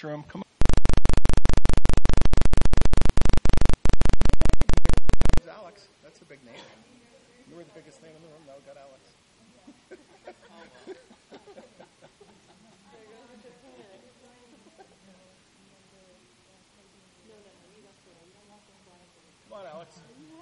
this room. Come on. Alex, that's a big name. You were the biggest name in the room. Now we got Alex. Come on, Alex.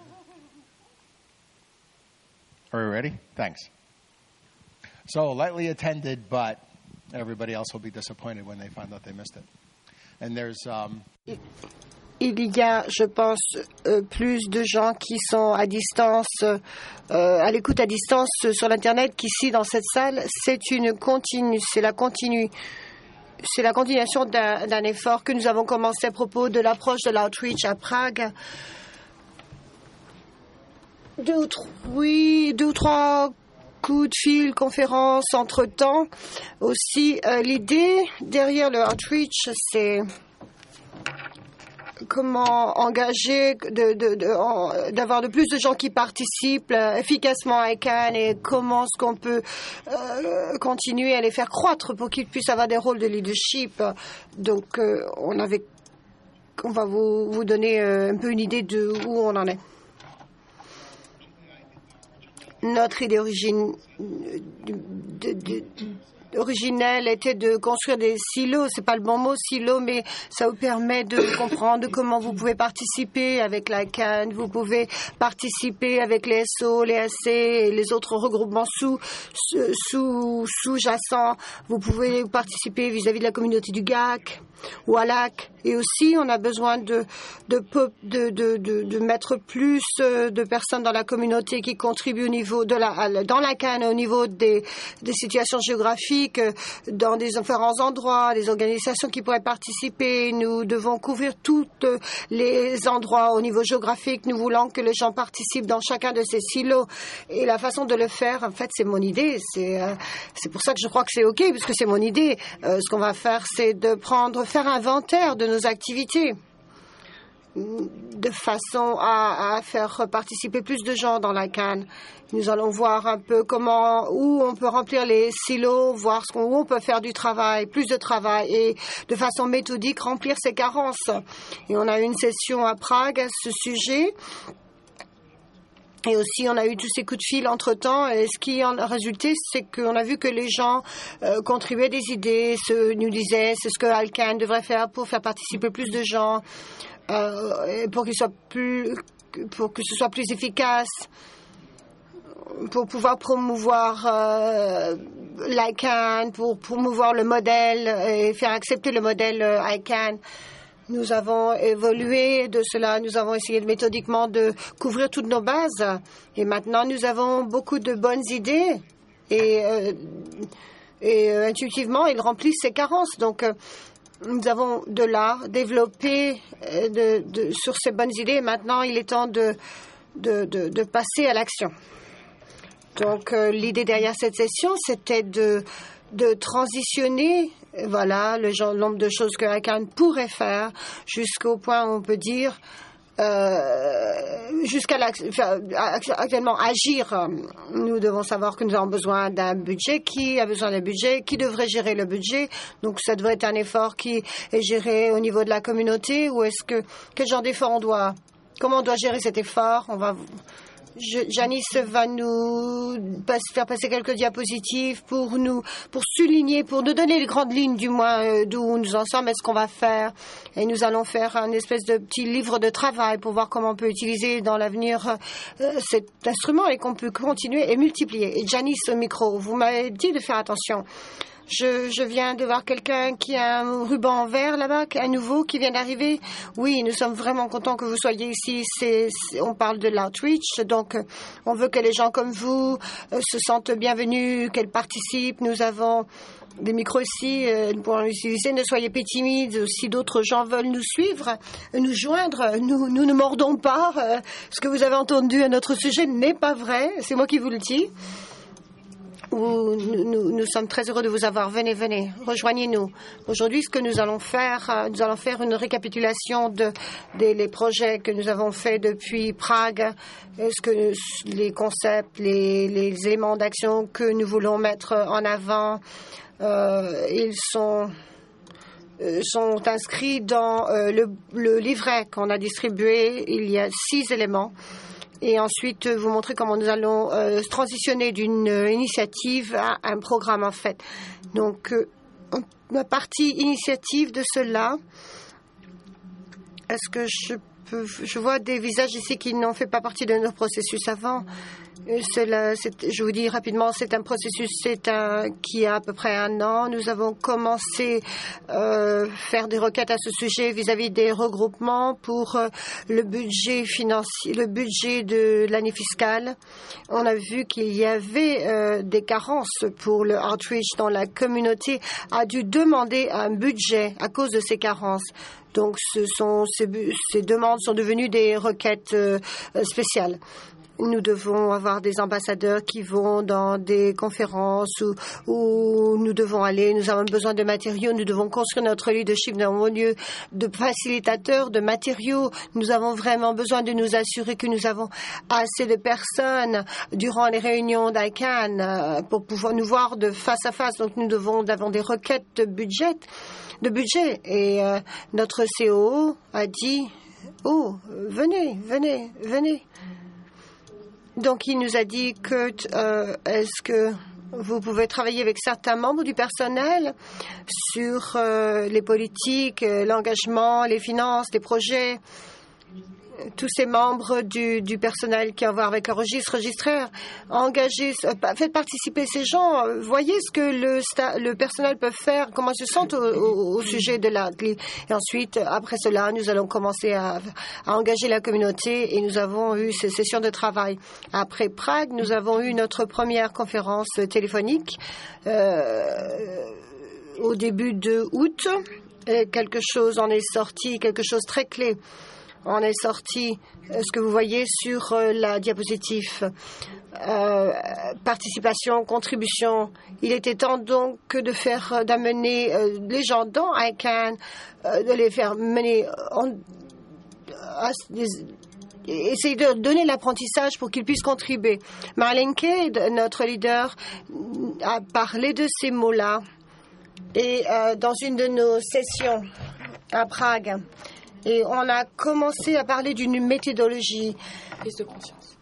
Are we ready? Thanks. So, lightly attended, but everybody else will be disappointed when they find out they missed it. And there's... Il y a, je pense, plus de gens qui sont à distance, à l'écoute à distance sur l'Internet qu'ici dans cette salle. C'est la continuation d'un effort que nous avons commencé à propos de l'approche de l'outreach à Prague. Deux ou trois coups de fil, conférences, entre-temps. Aussi, l'idée derrière le outreach, c'est comment engager, d'avoir de plus de gens qui participent efficacement à ICANN et comment est-ce qu'on peut continuer à les faire croître pour qu'ils puissent avoir des rôles de leadership. Donc, on va vous donner un peu une idée de où on en est. Notre idée originelle était de construire des silos. C'est pas le bon mot, silo, mais ça vous permet de comprendre comment vous pouvez participer avec la CAN, vous pouvez participer avec les SO, les AC et les autres regroupements sous-jacents. Vous pouvez participer vis-à-vis de la communauté du GAC ou à LAC. Et aussi, on a besoin de mettre plus de personnes dans la communauté qui contribuent au niveau dans la CAN, au niveau des situations géographiques, dans des différents endroits, des organisations qui pourraient participer. Nous devons couvrir tous les endroits au niveau géographique. Nous voulons que les gens participent dans chacun de ces silos. Et la façon de le faire, en fait, c'est mon idée. C'est pour ça que je crois que c'est OK, puisque c'est mon idée. Ce qu'on va faire, c'est faire inventaire de nos activités de façon à faire participer plus de gens dans la CAN. Nous allons voir un peu où on peut remplir les silos, voir où on peut faire du travail, plus de travail et de façon méthodique remplir ces carences. Et on a eu une session à Prague à ce sujet. Et aussi, on a eu tous ces coups de fil entre-temps. Et ce qui en a résulté, c'est qu'on a vu que les gens contribuaient des idées, nous disaient c'est ce que ICANN devrait faire pour faire participer plus de gens, pour que ce soit plus efficace, pour pouvoir promouvoir l'ICANN, pour promouvoir le modèle et faire accepter le modèle ICANN. Nous avons évolué de cela, nous avons essayé méthodiquement de couvrir toutes nos bases et maintenant nous avons beaucoup de bonnes idées et intuitivement ils remplissent ces carences. Donc nous avons de là développé sur ces bonnes idées et maintenant il est temps de passer à l'action. Donc l'idée derrière cette session c'était de transitionner le nombre de choses que ICANN pourrait faire jusqu'au point où on peut dire actuellement agir. Nous devons savoir que nous avons besoin d'un budget. Qui a besoin d'un budget? Qui devrait gérer le budget? Donc ça devrait être un effort qui est géré au niveau de la communauté ou quel genre d'effort comment on doit gérer cet effort? Janice va nous faire passer quelques diapositives pour souligner, pour nous donner les grandes lignes du moins d'où nous en sommes et ce qu'on va faire. Et nous allons faire un espèce de petit livre de travail pour voir comment on peut utiliser dans l'avenir cet instrument et qu'on peut continuer et multiplier. Et Janice au micro, vous m'avez dit de faire attention. Je viens de voir quelqu'un qui a un ruban vert là-bas, un nouveau qui vient d'arriver. Oui, nous sommes vraiment contents que vous soyez ici. On parle de l'outreach, donc on veut que les gens comme vous se sentent bienvenus, qu'elles participent. Nous avons des micros ici pour l'utiliser. Ne soyez pas timides. Si d'autres gens veulent nous suivre, nous joindre, nous ne mordons pas. Ce que vous avez entendu à notre sujet n'est pas vrai. C'est moi qui vous le dis. Nous sommes très heureux de vous avoir. Venez, rejoignez-nous. Aujourd'hui, ce que nous allons faire une récapitulation des projets que nous avons faits depuis Prague, les concepts, les éléments d'action que nous voulons mettre en avant. Ils sont sont inscrits dans le livret qu'on a distribué. Il y a 6 éléments. Et ensuite, vous montrer comment nous allons transitionner d'une initiative à un programme, en fait. Donc, la partie initiative de cela, est-ce que je vois des visages ici qui n'ont fait pas partie de notre processus avant. Je vous dis rapidement, c'est un processus qui a à peu près 1 an. Nous avons commencé à faire des requêtes à ce sujet vis-à-vis des regroupements pour le budget financier, le budget de l'année fiscale. On a vu qu'il y avait des carences pour le outreach, dont la communauté a dû demander un budget à cause de ces carences. Donc, ces demandes sont devenues des requêtes spéciales. Nous devons avoir des ambassadeurs qui vont dans des conférences où nous devons aller. Nous avons besoin de matériaux. Nous devons construire notre leadership dans un lieu de facilitateurs, de matériaux. Nous avons vraiment besoin de nous assurer que nous avons assez de personnes durant les réunions d'ICANN pour pouvoir nous voir de face à face. Donc, nous devons avoir des requêtes de budget. Et notre COO a dit « Oh, venez. » Donc, il nous a dit que est-ce que vous pouvez travailler avec certains membres du personnel sur les politiques, l'engagement, les finances, les projets. Tous ces membres du personnel qui ont à voir avec un registraire, faites participer ces gens, voyez ce que le personnel peut faire, comment ils se sentent au sujet de l'ADLI. Et ensuite, après cela, nous allons commencer à engager la communauté et nous avons eu ces sessions de travail. Après Prague, nous avons eu notre première conférence téléphonique au début de août. Et quelque chose en est sorti, quelque chose très clé. On est sorti, ce que vous voyez sur la diapositive, participation, contribution. Il était temps donc d'amener les gens dans ICANN, de les faire mener, essayer de donner l'apprentissage pour qu'ils puissent contribuer. Marlene Kay, notre leader, a parlé de ces mots-là et dans une de nos sessions à Prague. Et on a commencé à parler d'une méthodologie. Prise de conscience.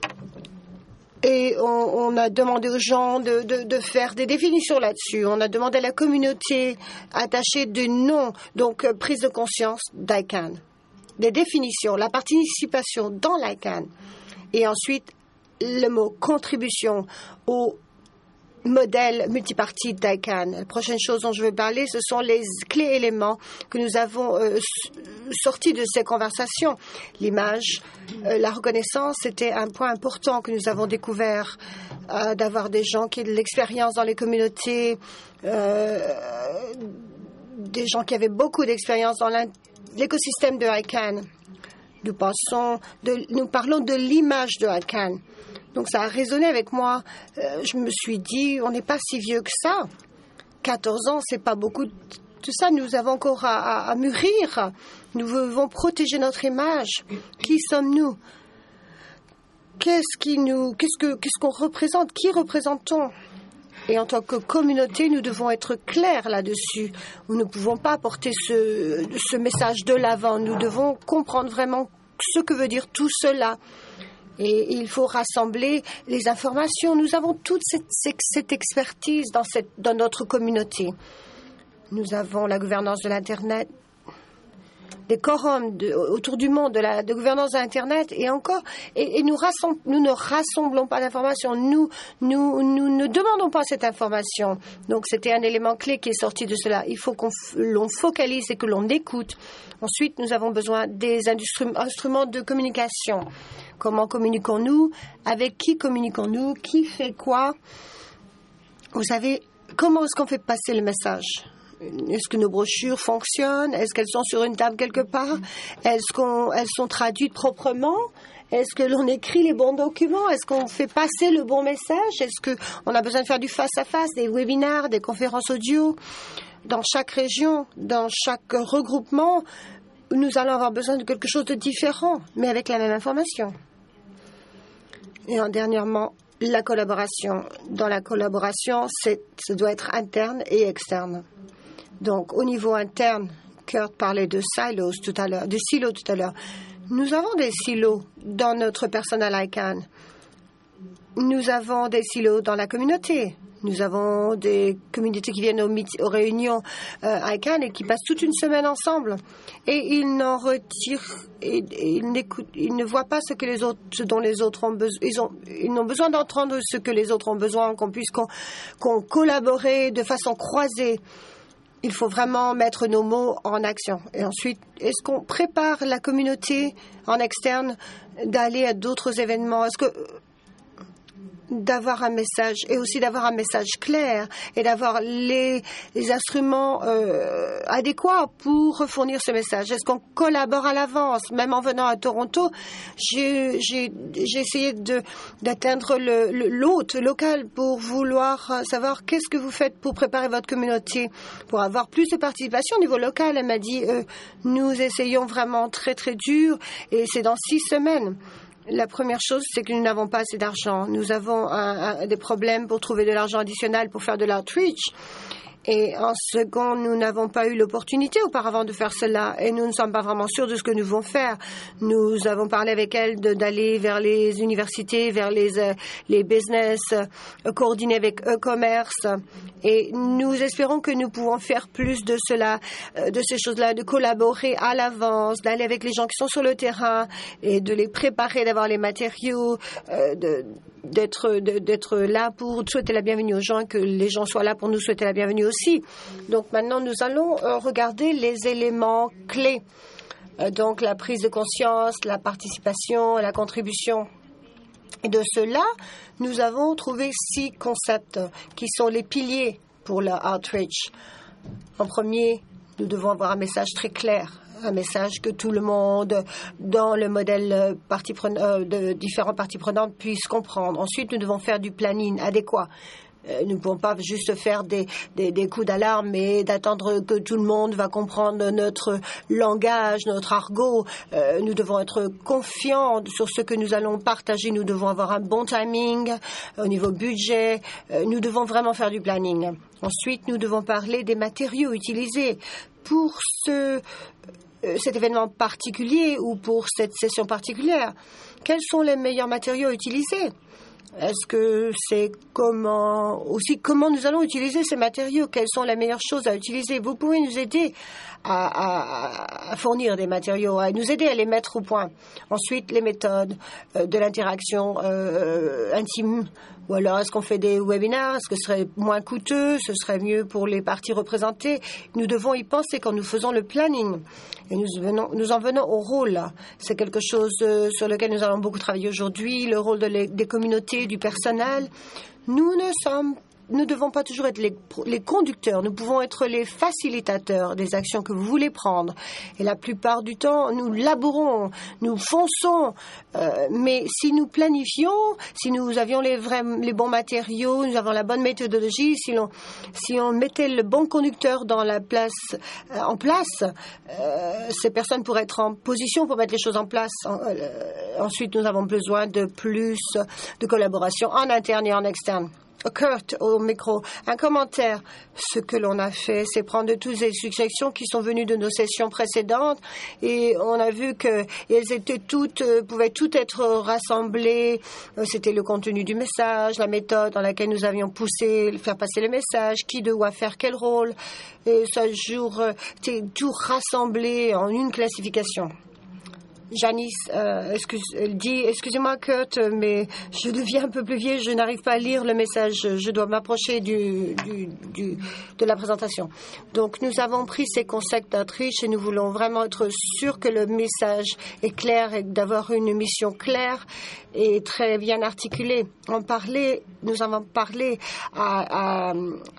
Et on a demandé aux gens de faire des définitions là-dessus. On a demandé à la communauté attachée de noms, donc prise de conscience d'ICANN. Des définitions, la participation dans l'ICANN. Et ensuite, le mot contribution au modèle multipartite d'ICANN. La prochaine chose dont je veux parler, ce sont les clés éléments que nous avons sortis de ces conversations. L'image, la reconnaissance, c'était un point important que nous avons découvert, d'avoir des gens qui ont de l'expérience dans les communautés, des gens qui avaient beaucoup d'expérience dans l'écosystème de ICANN. Nous parlons de l'image de ICANN. Donc, ça a résonné avec moi. Je me suis dit, on n'est pas si vieux que ça. 14 ans, c'est pas beaucoup. Tout ça, nous avons encore à mûrir. Nous devons protéger notre image. Qui sommes-nous? Qu'est-ce qu'on représente? Qui représentons? Et en tant que communauté, nous devons être clairs là-dessus. Nous ne pouvons pas porter ce message de l'avant. Nous devons comprendre vraiment ce que veut dire tout cela. Et il faut rassembler les informations. Nous avons toute cette expertise dans notre communauté. Nous avons la gouvernance de l'Internet, des quorums autour du monde, de gouvernance de l'Internet, et encore. Et nous ne rassemblons pas d'informations. Nous ne demandons pas cette information. Donc, c'était un élément clé qui est sorti de cela. Il faut l'on focalise et que l'on écoute. Ensuite, nous avons besoin des instruments de communication. Comment communiquons-nous? Avec qui communiquons-nous? Qui fait quoi? Vous savez, comment est-ce qu'on fait passer le message? Est-ce que nos brochures fonctionnent? Est-ce qu'elles sont sur une table quelque part? Est-ce qu'elles sont traduites proprement? Est-ce que l'on écrit les bons documents? Est-ce qu'on fait passer le bon message? Est-ce qu'on a besoin de faire du face-à-face, des webinaires, des conférences audio? Dans chaque région, dans chaque regroupement, nous allons avoir besoin de quelque chose de différent, mais avec la même information. Et dernièrement, la collaboration. Dans la collaboration, ça doit être interne et externe. Donc, au niveau interne, Kurt parlait de silos tout à l'heure, de silos tout à l'heure. Nous avons des silos dans notre personnel ICANN. Nous avons des silos dans la communauté. Nous avons des communautés qui viennent aux réunions ICANN et qui passent toute une semaine ensemble. Et ils n'en retirent, ils ne voient pas ce dont les autres ont besoin. Ils ont besoin d'entendre ce que les autres ont besoin, qu'on collaborer de façon croisée. Il faut vraiment mettre nos mots en action. Et ensuite, est-ce qu'on prépare la communauté en externe d'aller à d'autres événements? Est-ce que d'avoir un message et aussi d'avoir un message clair et d'avoir les instruments adéquats pour fournir ce message. Est-ce qu'on collabore à l'avance? Même en venant à Toronto, j'ai essayé d'atteindre l'hôte local pour vouloir savoir qu'est-ce que vous faites pour préparer votre communauté, pour avoir plus de participation au niveau local. Elle m'a dit nous essayons vraiment très très dur et c'est dans 6 semaines. La première chose, c'est que nous n'avons pas assez d'argent. Nous avons des problèmes pour trouver de l'argent additionnel pour faire de l'outreach. Et en second, nous n'avons pas eu l'opportunité auparavant de faire cela et nous ne sommes pas vraiment sûrs de ce que nous devons faire. Nous avons parlé avec elle d'aller vers les universités, vers les business, coordonner avec e-commerce et nous espérons que nous pouvons faire plus de cela, de ces choses-là, de collaborer à l'avance, d'aller avec les gens qui sont sur le terrain et de les préparer, d'avoir les matériaux, d'être là pour souhaiter la bienvenue aux gens, que les gens soient là pour nous souhaiter la bienvenue aussi. Donc maintenant, nous allons regarder les éléments clés. Donc la prise de conscience, la participation, la contribution. Et de cela, nous avons trouvé 6 concepts qui sont les piliers pour le outreach. En premier, nous devons avoir un message très clair. Un message que tout le monde, dans le modèle de différentes parties prenantes, puisse comprendre. Ensuite, nous devons faire du planning adéquat. Nous ne pouvons pas juste faire des coups d'alarme et d'attendre que tout le monde va comprendre notre langage, notre argot. Nous devons être confiants sur ce que nous allons partager. Nous devons avoir un bon timing au niveau budget. Nous devons vraiment faire du planning. Ensuite, nous devons parler des matériaux utilisés pour cet événement particulier ou pour cette session particulière. Quels sont les meilleurs matériaux utilisés? Est-ce que c'est comment nous allons utiliser ces matériaux? Quelles sont les meilleures choses à utiliser? Vous pouvez nous aider à fournir des matériaux, à nous aider à les mettre au point. Ensuite, les méthodes de l'interaction intime. Ou alors, est-ce qu'on fait des webinaires? Est-ce que ce serait moins coûteux? Ce serait mieux pour les parties représentées? Nous devons y penser quand nous faisons le planning. Et nous en venons au rôle. C'est quelque chose sur lequel nous allons beaucoup travailler aujourd'hui, le rôle des communautés, du personnel. Nous ne devons pas toujours être les conducteurs. Nous pouvons être les facilitateurs des actions que vous voulez prendre. Et la plupart du temps, nous labourons, nous fonçons. Mais si nous planifions, si nous avions les bons matériaux, nous avons la bonne méthodologie, si on mettait le bon conducteur en place, ces personnes pourraient être en position pour mettre les choses en place. Ensuite, nous avons besoin de plus de collaboration en interne et en externe. Kurt, au micro, un commentaire. Ce que l'on a fait, c'est prendre toutes les suggestions qui sont venues de nos sessions précédentes et on a vu qu'elles pouvaient toutes être rassemblées. C'était le contenu du message, la méthode dans laquelle nous avions faire passer le message, qui doit faire quel rôle. Et ça tout rassemblé en une classification. Janice, elle dit, excusez-moi Kurt, mais je deviens un peu plus vieille, je n'arrive pas à lire le message, je dois m'approcher de la présentation. Donc nous avons pris ces concepts d'outreach et nous voulons vraiment être sûrs que le message est clair et d'avoir une mission claire et très bien articulée. Nous avons parlé à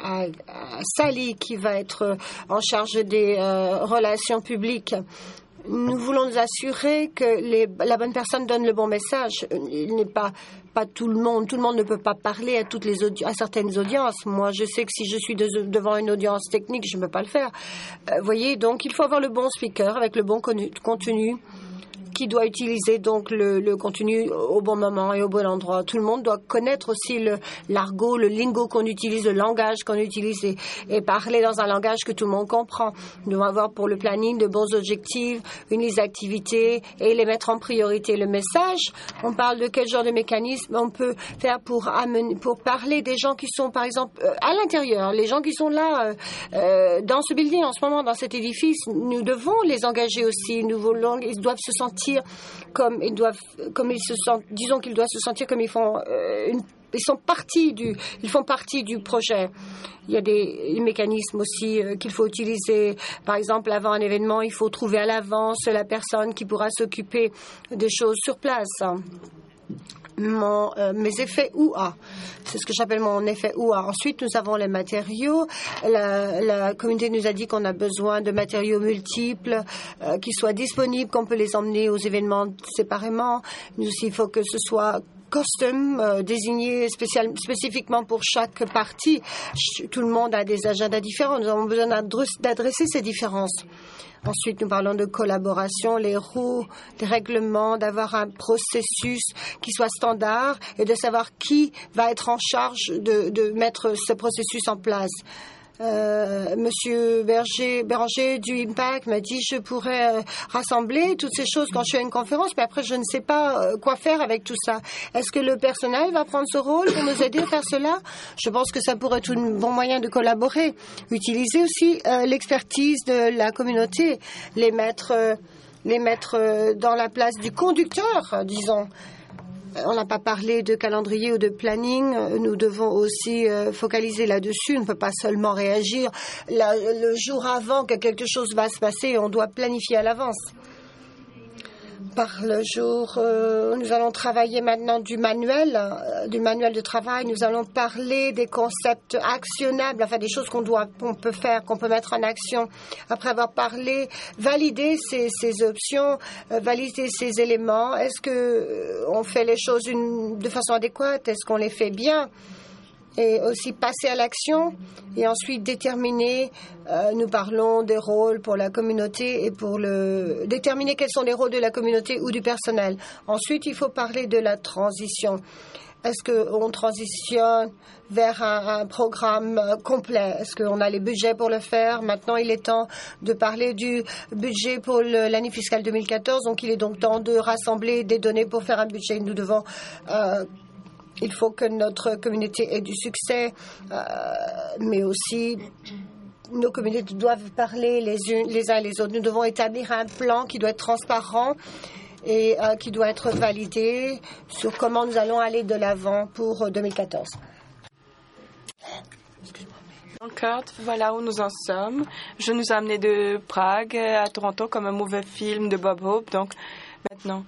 Sally qui va être en charge des relations publiques. Nous voulons nous assurer que la bonne personne donne le bon message. Il n'est pas tout le monde ne peut pas parler à certaines audiences. Moi, je sais que si je suis devant une audience technique, je ne peux pas le faire. Voyez, donc il faut avoir le bon speaker avec le bon contenu qui doit utiliser donc le contenu au bon moment et au bon endroit. Tout le monde doit connaître aussi l'argot, le lingo qu'on utilise, le langage qu'on utilise et parler dans un langage que tout le monde comprend. Nous devons avoir pour le planning de bons objectifs, une liste d'activités et les mettre en priorité. Le message, on parle de quel genre de mécanisme on peut faire pour parler des gens qui sont, par exemple, à l'intérieur, les gens qui sont là dans ce building en ce moment, dans cet édifice. Nous devons les engager aussi. Ils doivent se sentir comme ils se sentent. Disons qu'ils doivent se sentir comme ils font ils font partie du projet. Il y a des mécanismes aussi qu'il faut utiliser. Par exemple, avant un événement, il faut trouver à l'avance la personne qui pourra s'occuper des choses sur place. Mes effets OUA. C'est ce que j'appelle mon effet OUA. Ensuite, nous avons les matériaux. La communauté nous a dit qu'on a besoin de matériaux multiples qui soient disponibles, qu'on peut les emmener aux événements séparément. Nous aussi, il faut que ce soit custom, désigné spécifiquement pour chaque partie. Tout le monde a des agendas différents. Nous avons besoin d'adresser ces différences. Ensuite, nous parlons de collaboration, les règlements, d'avoir un processus qui soit standard et de savoir qui va être en charge de mettre ce processus en place. Monsieur Béranger du Impact m'a dit je pourrais rassembler toutes ces choses quand je suis à une conférence, mais après je ne sais pas quoi faire avec tout ça. Est-ce que le personnel va prendre ce rôle pour nous aider à faire cela? Je pense que ça pourrait être un bon moyen de collaborer. Utiliser aussi l'expertise de la communauté, les mettre dans la place du conducteur, disons. On n'a pas parlé de calendrier ou de planning. Nous devons aussi focaliser là-dessus. On ne peut pas seulement réagir le jour avant que quelque chose va se passer. On doit planifier à l'avance. Par le jour, nous allons travailler maintenant du manuel de travail. Nous allons parler des concepts actionnables, enfin des choses qu'on peut faire, qu'on peut mettre en action. Après avoir parlé, valider ces options, valider ces éléments. Est-ce que on fait les choses de façon adéquate? Est-ce qu'on les fait bien? Et aussi passer à l'action et ensuite déterminer, nous parlons des rôles pour la communauté et déterminer quels sont les rôles de la communauté ou du personnel. Ensuite, il faut parler de la transition. Est-ce qu'on transitionne vers un programme complet? Est-ce qu'on a les budgets pour le faire? Maintenant, il est temps de parler du budget pour l'année fiscale 2014. Donc, il est donc temps de rassembler des données pour faire un budget. Nous devons il faut que notre communauté ait du succès, mais aussi nos communautés doivent parler les uns et les autres. Nous devons établir un plan qui doit être transparent et qui doit être validé sur comment nous allons aller de l'avant pour 2014. Donc, voilà où nous en sommes. Je nous ai amené de Prague à Toronto comme un mauvais film de Bob Hope. Donc, maintenant,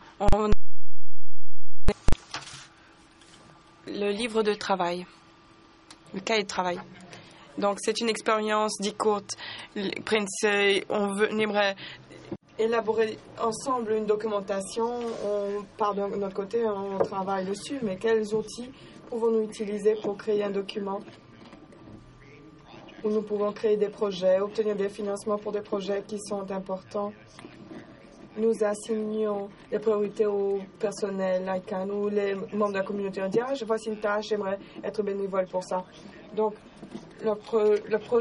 le livre de travail, le cahier de travail. Donc, c'est une expérience dite courte. Prince, on aimerait élaborer ensemble une documentation. On part de notre côté, on travaille dessus, mais quels outils pouvons-nous utiliser pour créer un document où nous pouvons créer des projets, obtenir des financements pour des projets qui sont importants? Nous assignons les priorités au personnel ICANN ou les membres de la communauté. On dit, je vois une tâche, j'aimerais être bénévole pour ça. Donc, notre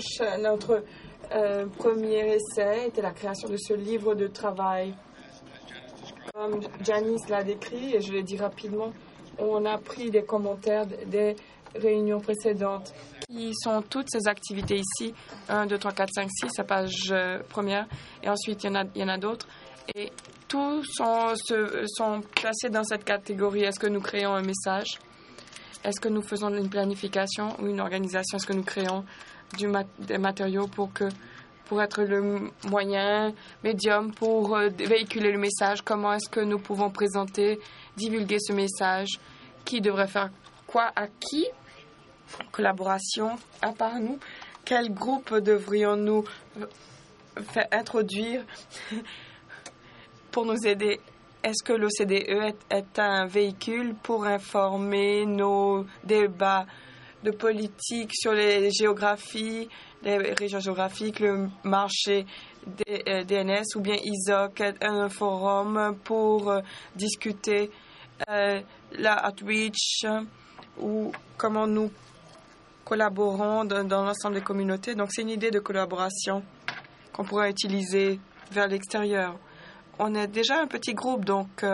premier essai était la création de ce livre de travail. Comme Janice l'a décrit, et je le dis rapidement, on a pris des commentaires des réunions précédentes. Qui sont toutes ces activités ici, 1, 2, 3, 4, 5, 6, la page première, et ensuite il y en a d'autres. Et tous sont placés dans cette catégorie. Est-ce que nous créons un message? Est-ce que nous faisons une planification ou une organisation? Est-ce que nous créons des matériaux pour être le moyen, médium pour véhiculer le message? Comment est-ce que nous pouvons présenter, divulguer ce message? Qui devrait faire quoi à qui? Collaboration à part nous. Quel groupe devrions-nous faire introduire pour nous aider? Est-ce que l'OCDE est un véhicule pour informer nos débats de politique sur les géographies, les régions géographiques, le marché DNS ou bien ISOC, un forum pour discuter la outreach ou comment nous collaborons dans l'ensemble des communautés. Donc, c'est une idée de collaboration qu'on pourrait utiliser vers l'extérieur. On est déjà un petit groupe, donc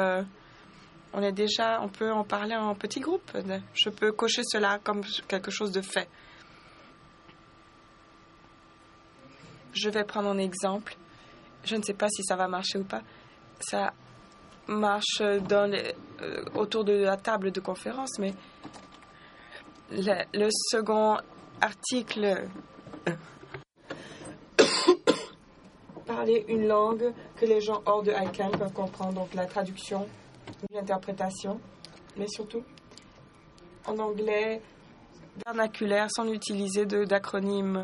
on peut en parler en petit groupe. Je peux cocher cela comme quelque chose de fait. Je vais prendre un exemple. Je ne sais pas si ça va marcher ou pas. Ça marche autour de la table de conférence, mais le second article parler une langue que les gens hors de ICANN peuvent comprendre, donc la traduction, l'interprétation, mais surtout en anglais vernaculaire sans utiliser d'acronymes.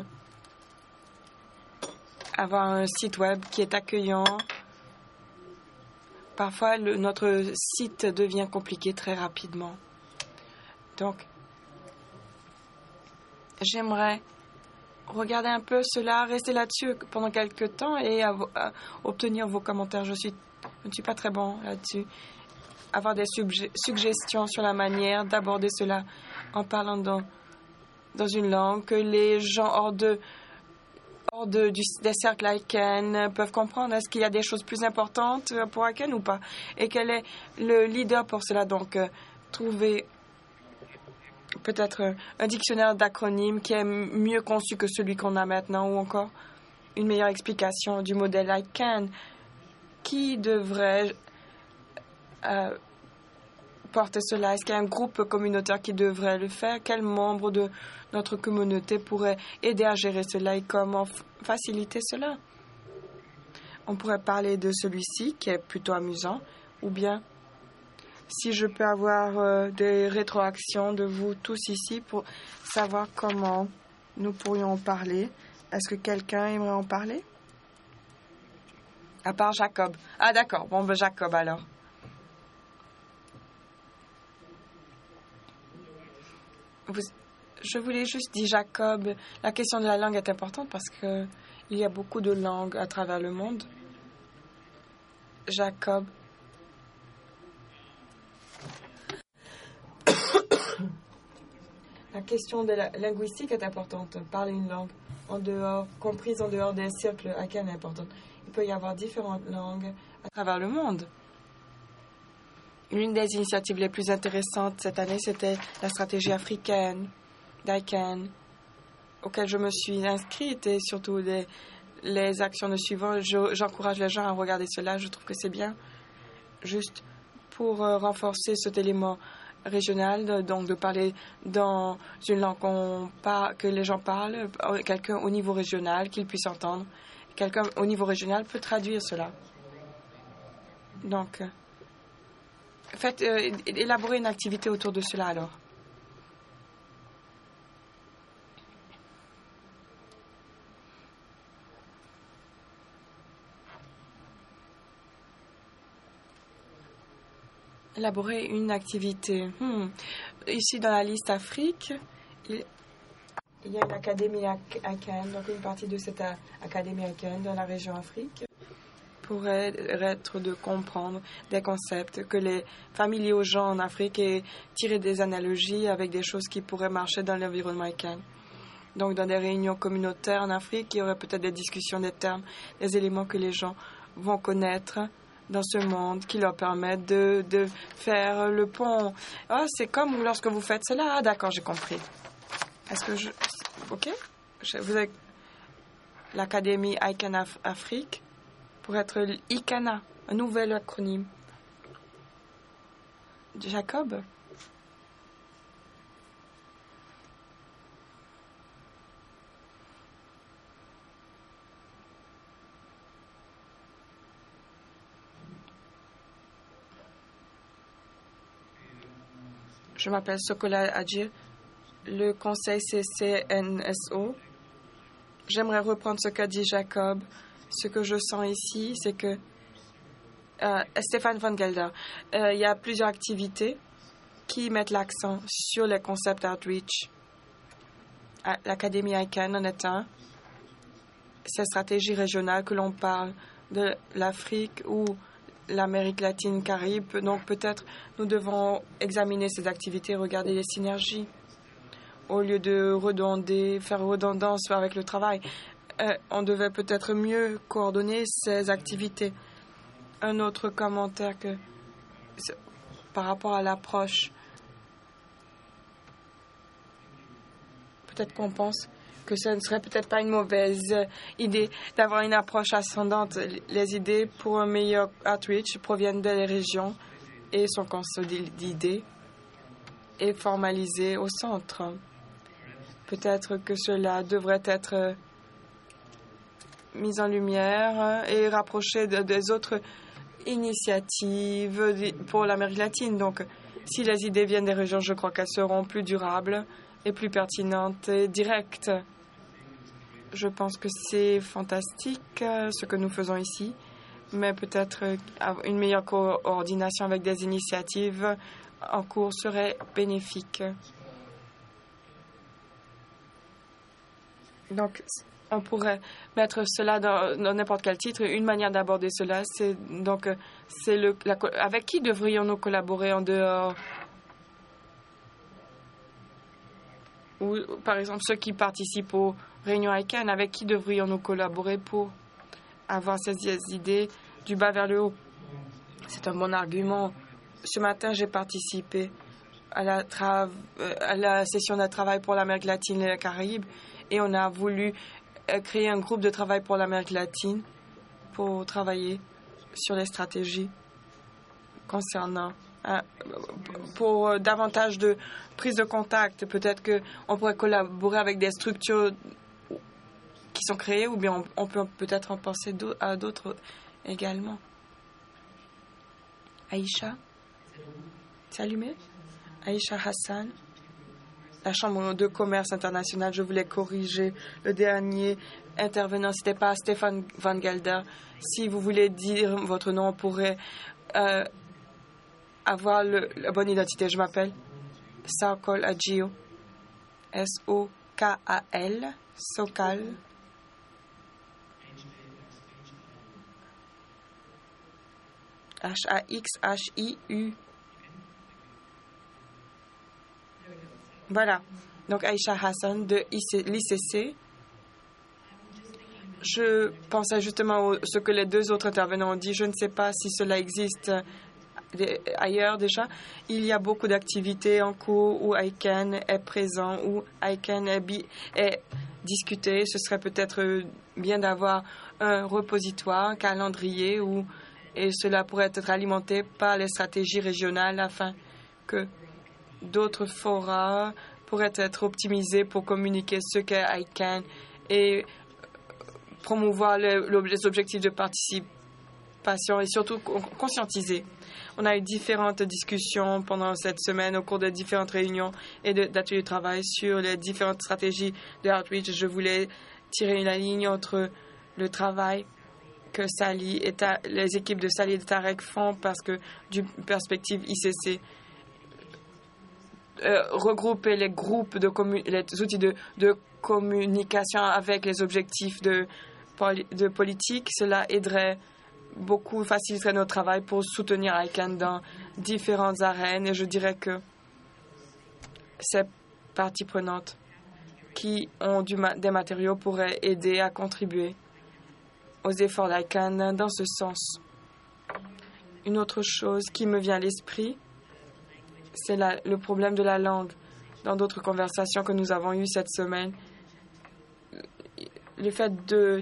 Avoir un site web qui est accueillant. Parfois, notre site devient compliqué très rapidement. Donc, j'aimerais regarder un peu cela, rester là-dessus pendant quelques temps et obtenir vos commentaires. Je ne suis pas très bon là-dessus. Avoir des suggestions sur la manière d'aborder cela en parlant dans une langue que les gens hors des cercles ICANN peuvent comprendre. Est-ce qu'il y a des choses plus importantes pour ICANN ou pas? Et quel est le leader pour cela? Donc, trouver peut-être un dictionnaire d'acronymes qui est mieux conçu que celui qu'on a maintenant, ou encore une meilleure explication du modèle ICANN. Qui devrait porter cela? Est-ce qu'il y a un groupe communautaire qui devrait le faire? Quel membre de notre communauté pourrait aider à gérer cela et comment faciliter cela? On pourrait parler de celui-ci qui est plutôt amusant, ou bien si je peux avoir des rétroactions de vous tous ici pour savoir comment nous pourrions en parler. Est-ce que quelqu'un aimerait en parler? À part Jacob. Ah d'accord, bon ben Jacob alors. Je voulais juste dire, Jacob, la question de la langue est importante parce qu'il y a beaucoup de langues à travers le monde. Jacob. La question de la linguistique est importante. Parler une langue comprise en dehors des cercles ICANN est importante. Il peut y avoir différentes langues à travers le monde. L'une des initiatives les plus intéressantes cette année, c'était la stratégie africaine d'ICANN, auquel je me suis inscrite, et surtout les actions de suivant. J'encourage les gens à regarder cela. Je trouve que c'est bien, juste pour renforcer cet élément régional, donc de parler dans une langue que les gens parlent, quelqu'un au niveau régional qu'ils puissent entendre. Quelqu'un au niveau régional peut traduire cela. Donc, élaborer une activité autour de cela alors. Élaborer une activité. Ici, dans la liste Afrique, il y a une académie ICANN, donc une partie de cette académie ICANN dans la région Afrique pourrait être de comprendre des concepts que les familiers aux gens en Afrique et tirer des analogies avec des choses qui pourraient marcher dans l'environnement ICANN. Donc, dans des réunions communautaires en Afrique, il y aurait peut-être des discussions des termes, des éléments que les gens vont connaître dans ce monde qui leur permettent de faire le pont. Oh, c'est comme lorsque vous faites cela. Ah, d'accord, j'ai compris. Est-ce que OK? Vous avez l'Académie ICANN Afrique pour être l'ICANA, un nouvel acronyme. Jacob? Je m'appelle Sokola Adjir, le conseil CCNSO. J'aimerais reprendre ce qu'a dit Jacob. Ce que je sens ici, c'est que Stéphane Van Gelder, il y a plusieurs activités qui mettent l'accent sur les concepts outreach. L'Académie ICANN en est un. ces stratégies régionales, que l'on parle de l'Afrique ou l'Amérique latine, Caraïbe. Donc peut-être nous devons examiner ces activités, regarder les synergies au lieu de faire redondance avec le travail. On devait peut-être mieux coordonner ces activités. Un autre commentaire par rapport à l'approche. Peut-être qu'on pense que ce ne serait peut-être pas une mauvaise idée d'avoir une approche ascendante. Les idées pour un meilleur outreach proviennent des régions et sont consolidées et formalisées au centre. Peut-être que cela devrait être mis en lumière et rapproché des autres initiatives pour l'Amérique latine. Donc, si les idées viennent des régions, je crois qu'elles seront plus durables et plus pertinentes et directes. Je pense que c'est fantastique ce que nous faisons ici, mais peut-être une meilleure coordination avec des initiatives en cours serait bénéfique. Donc, on pourrait mettre cela dans n'importe quel titre. Une manière d'aborder cela, c'est avec qui devrions-nous collaborer en dehors? Ou, par exemple, ceux qui participent aux réunions ICANN, avec qui devrions-nous collaborer pour avoir ces idées du bas vers le haut? C'est un bon argument. Ce matin, j'ai participé à la session de travail pour l'Amérique latine et les Caraïbes, et on a voulu créer un groupe de travail pour l'Amérique latine pour travailler sur les stratégies concernant pour davantage de prise de contact. Peut-être qu'on pourrait collaborer avec des structures qui sont créées, ou bien on peut peut-être en penser à d'autres également. Aïcha, c'est allumé? Aïcha Hassan, la Chambre de commerce internationale. Je voulais corriger le dernier intervenant. Ce n'était pas Stéphane Van Gelder. Si vous voulez dire votre nom, on pourrait avoir la bonne identité. Je m'appelle Sokal Adjio. S-O-K-A-L. Sokal. H-A-X-H-I-U. Voilà. Donc, Aïcha Hassan de l'ICC. Je pensais justement à ce que les deux autres intervenants ont dit. Je ne sais pas si cela existe ailleurs déjà. Il y a beaucoup d'activités en cours où ICANN est présent, où ICANN est discuté. Ce serait peut-être bien d'avoir un repositoire, un calendrier, et cela pourrait être alimenté par les stratégies régionales afin que d'autres forats pourraient être optimisés pour communiquer ce qu'est ICANN et promouvoir les objectifs de participation et surtout conscientiser. On a eu différentes discussions pendant cette semaine au cours de différentes réunions et d'ateliers de travail sur les différentes stratégies de outreach. Je voulais tirer la ligne entre le travail que Sally et les équipes de Sally et de Tarek font parce que du perspective ICC, regrouper les groupes les outils de communication avec les objectifs de politique, cela aiderait beaucoup, faciliterait notre travail pour soutenir ICANN dans différentes arènes. Et je dirais que ces parties prenantes qui ont des matériaux pourraient aider à contribuer aux efforts d'ICANN dans ce sens. Une autre chose qui me vient à l'esprit, c'est le problème de la langue. Dans d'autres conversations que nous avons eues cette semaine, le fait de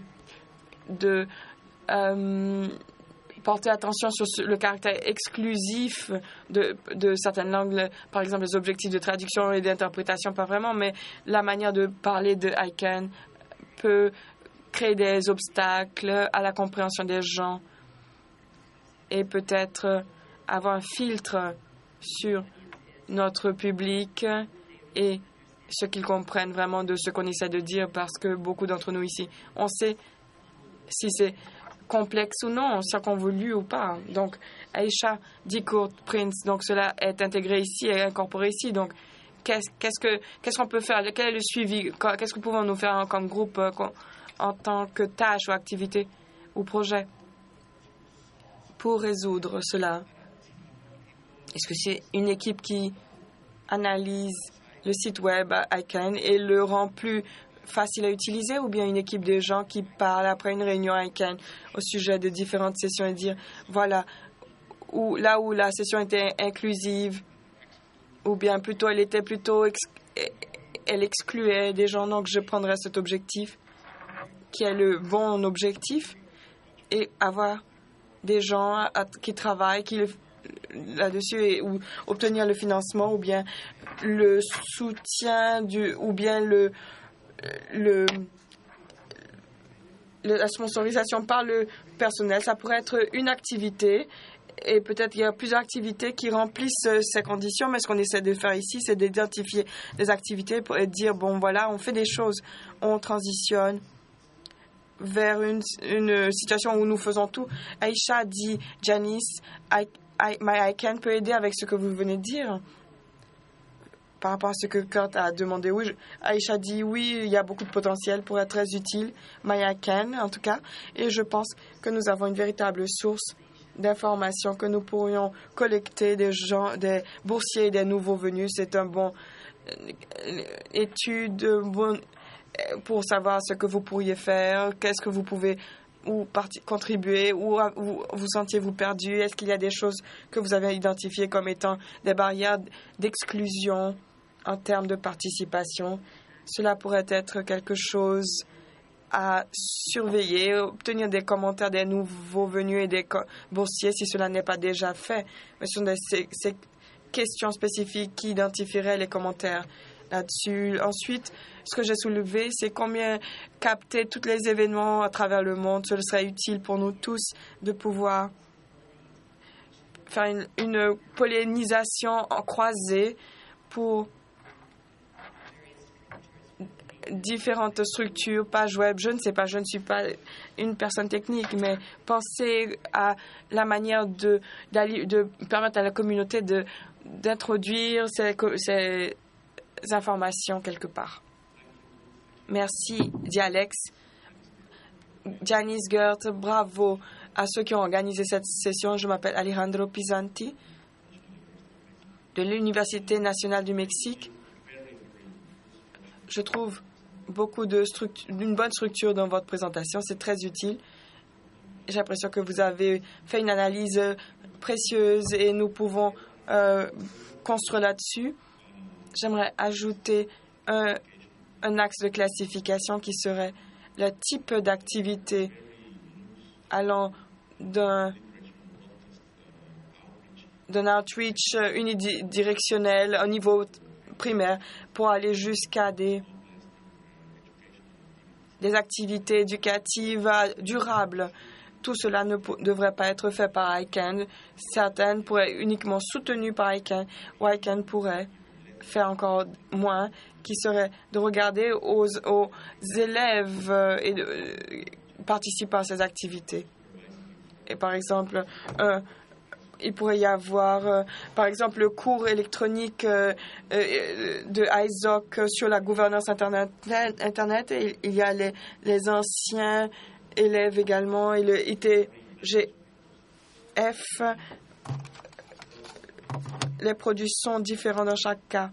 porter attention sur le caractère exclusif de certaines langues, par exemple les objectifs de traduction et d'interprétation, pas vraiment, mais la manière de parler de ICANN peut créer des obstacles à la compréhension des gens et peut-être avoir un filtre sur notre public et ce qu'ils comprennent vraiment de ce qu'on essaie de dire, parce que beaucoup d'entre nous ici, on sait si c'est complexe ou non, si on voulu ou pas. Donc, Aïcha dit Court Prince, donc cela est intégré ici et incorporé ici. Donc, qu'est-ce qu'on peut faire? Quel est le suivi? Qu'est-ce que pouvons-nous faire comme groupe en tant que tâche ou activité ou projet pour résoudre cela? Est-ce que c'est une équipe qui analyse le site web ICANN et le rend plus facile à utiliser, ou bien une équipe de gens qui parlent après une réunion ICANN au sujet de différentes sessions et dire voilà, là où la session était inclusive, ou bien plutôt elle excluait des gens. Donc je prendrais cet objectif qui est le bon objectif et avoir des gens qui travaillent là-dessus ou obtenir le financement ou bien le soutien ou bien la sponsorisation par le personnel. Ça pourrait être une activité et peut-être qu'il y a plusieurs activités qui remplissent ces conditions, mais ce qu'on essaie de faire ici, c'est d'identifier des activités pour dire, bon voilà, on fait des choses, on transitionne vers une situation où nous faisons tout. Aïcha dit, Janice, MyICANN peut aider avec ce que vous venez de dire. Par rapport à ce que Kurt a demandé, oui, Aïcha dit oui, il y a beaucoup de potentiel pour être très utile, MyICANN en tout cas, et je pense que nous avons une véritable source d'informations que nous pourrions collecter des gens, des boursiers, des nouveaux venus. C'est un bon étude pour savoir ce que vous pourriez faire, qu'est-ce que vous pouvez contribuer, où vous sentiez-vous perdu, est-ce qu'il y a des choses que vous avez identifiées comme étant des barrières d'exclusion en termes de participation. Cela pourrait être quelque chose à surveiller, obtenir des commentaires des nouveaux venus et des boursiers si cela n'est pas déjà fait. Mais ce sont ces questions spécifiques qui identifieraient les commentaires là-dessus. Ensuite, ce que j'ai soulevé, c'est combien capter tous les événements à travers le monde. Ce serait utile pour nous tous de pouvoir faire une pollinisation en croisée pour différentes structures, pages web. Je ne sais pas, je ne suis pas une personne technique, mais pensez à la manière de permettre à la communauté d'introduire ces informations quelque part. Merci, dit Alex. Janice, Gert, bravo à ceux qui ont organisé cette session. Je m'appelle Alejandro Pisanti de l'Université nationale du Mexique. Je trouve d'une bonne structure dans votre présentation. C'est très utile. J'ai l'impression que vous avez fait une analyse précieuse et nous pouvons construire là-dessus. J'aimerais ajouter un axe de classification qui serait le type d'activité allant d'un outreach unidirectionnel au niveau primaire pour aller jusqu'à des activités éducatives durables. Tout cela ne devrait pas être fait par ICANN. Certaines pourraient être uniquement soutenues par ICANN, ou ICANN pourrait faire encore moins, qui serait de regarder aux élèves et de participer à ces activités. Et par exemple, il pourrait y avoir, par exemple, le cours électronique de ISOC sur la gouvernance Internet. Et il y a les anciens élèves également et le ITGF. Les produits sont différents dans chaque cas.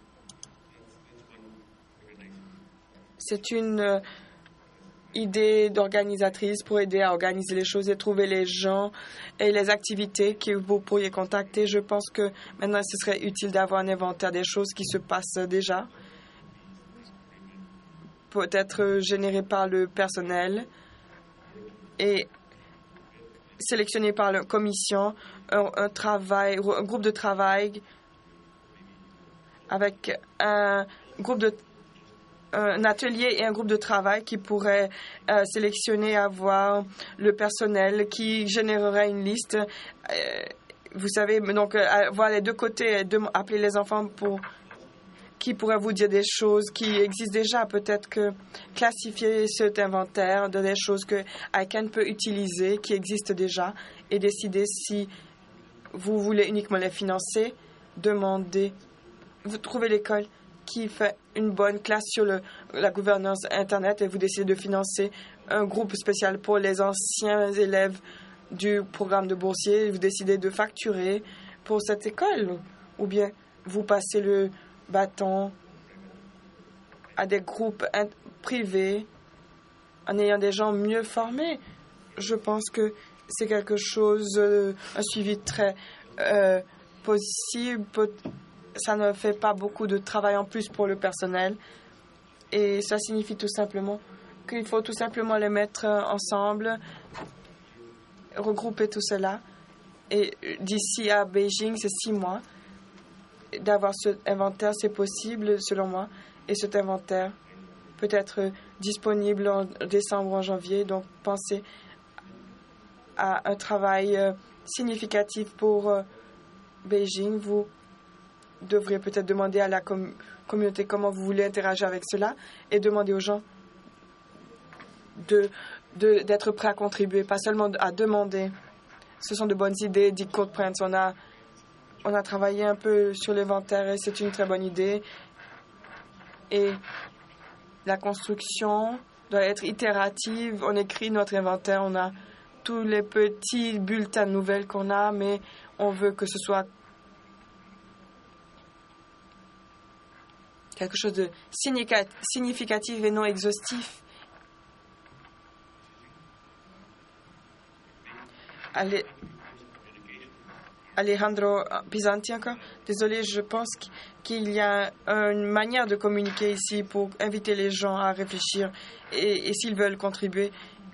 C'est une idée d'organisatrice pour aider à organiser les choses et trouver les gens et les activités que vous pourriez contacter. Je pense que maintenant, ce serait utile d'avoir un inventaire des choses qui se passent déjà, peut-être généré par le personnel et sélectionné par la commission, un groupe de travail avec un atelier et un groupe de travail qui pourrait sélectionner, avoir le personnel qui générerait une liste. Vous savez, donc, voir les deux côtés, appeler les enfants qui pourraient vous dire des choses qui existent déjà. Peut-être que classifier cet inventaire de des choses que ICANN peut utiliser, qui existent déjà, et décider si vous voulez uniquement les financer, demander. Vous trouvez l'école qui fait une bonne classe sur la gouvernance Internet et vous décidez de financer un groupe spécial pour les anciens élèves du programme de boursier et vous décidez de facturer pour cette école. Ou bien vous passez le bâton à des groupes privés en ayant des gens mieux formés. Je pense que c'est quelque chose, un suivi très possible. Ça ne fait pas beaucoup de travail en plus pour le personnel. Et ça signifie tout simplement qu'il faut tout simplement les mettre ensemble, regrouper tout cela. Et d'ici à Beijing, c'est 6 mois. D'avoir cet inventaire, c'est possible selon moi. Et cet inventaire peut être disponible en décembre ou en janvier. Donc, pensez à un travail significatif pour Beijing. Vous devriez peut-être demander à la communauté comment vous voulez interagir avec cela et demander aux gens d'être prêts à contribuer, pas seulement à demander. Ce sont de bonnes idées, dit Kurt Prince. On a travaillé un peu sur l'inventaire et c'est une très bonne idée. Et la construction doit être itérative. On écrit notre inventaire, on a tous les petits bulletins de nouvelles qu'on a, mais on veut que ce soit quelque chose de significatif et non exhaustif. Alejandro Pisanti encore. Désolé, je pense qu'il y a une manière de communiquer ici pour inviter les gens à réfléchir et s'ils veulent contribuer.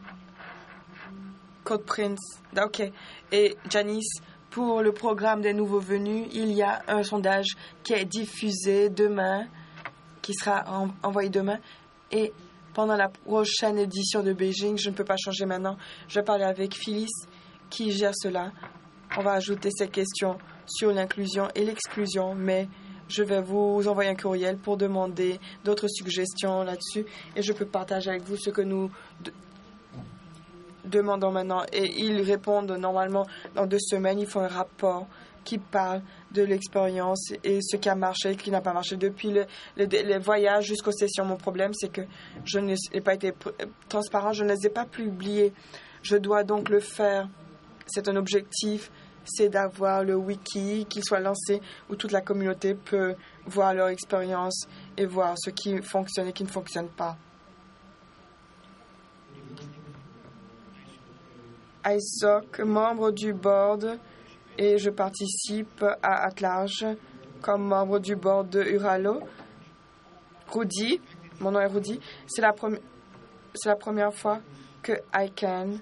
Code Prince. OK. Et Janice, pour le programme des nouveaux venus, il y a un sondage qui est diffusé demain, qui sera envoyé demain. Et pendant la prochaine édition de Beijing, je ne peux pas changer maintenant. Je vais parler avec Phyllis qui gère cela. On va ajouter ces questions sur l'inclusion et l'exclusion, mais je vais vous envoyer un courriel pour demander d'autres suggestions là-dessus et je peux partager avec vous ce que nous demandons maintenant. Et ils répondent normalement dans 2 semaines. Ils font un rapport qui parle de l'expérience et ce qui a marché et ce qui n'a pas marché. Depuis les voyages jusqu'aux sessions, mon problème, c'est que je n'ai pas été transparent, je ne les ai pas publiés. Je dois donc le faire. C'est un objectif, c'est d'avoir le wiki qui soit lancé où toute la communauté peut voir leur expérience et voir ce qui fonctionne et qui ne fonctionne pas. ISOC, membre du board, et je participe à Atlarge comme membre du board de Uralo. Rudy, mon nom est Rudy, c'est la première fois que ICANN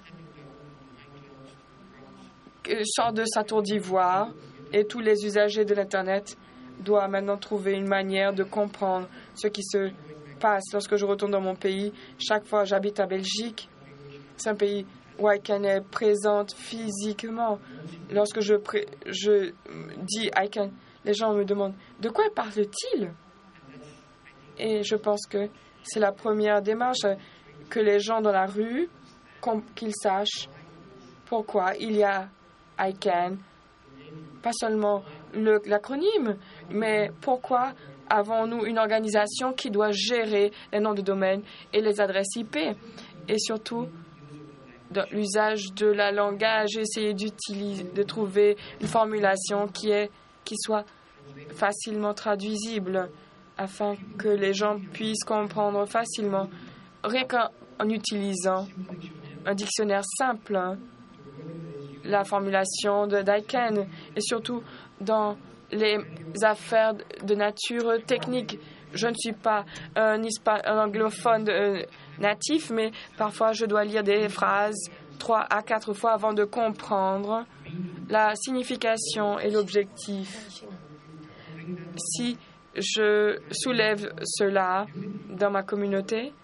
sort de sa tour d'ivoire et tous les usagers de l'Internet doivent maintenant trouver une manière de comprendre ce qui se passe. Lorsque je retourne dans mon pays, chaque fois j'habite à Belgique, c'est un pays où ICANN est présente physiquement. Lorsque je dis ICANN, les gens me demandent de quoi parle-t-il? Et je pense que c'est la première démarche que les gens dans la rue, qu'ils sachent pourquoi il y a ICANN, pas seulement l'acronyme, mais pourquoi avons-nous une organisation qui doit gérer les noms de domaine et les adresses IP et surtout dans l'usage de la langage, essayer de trouver une formulation qui soit facilement traduisible afin que les gens puissent comprendre facilement, rien qu'en utilisant un dictionnaire simple, la formulation d'ICANN et surtout dans les affaires de nature technique. Je ne suis pas un anglophone natif, mais parfois je dois lire des phrases 3 à 4 fois avant de comprendre la signification et l'objectif. Si je soulève cela dans ma communauté,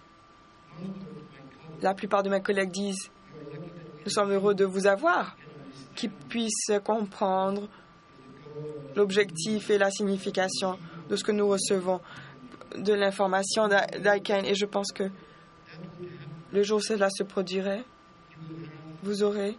la plupart de mes collègues disent « Nous sommes heureux de vous avoir », qui puissent comprendre l'objectif et la signification de ce que nous recevons de l'information d'ICANN. Et je pense que le jour où cela se produirait, vous aurez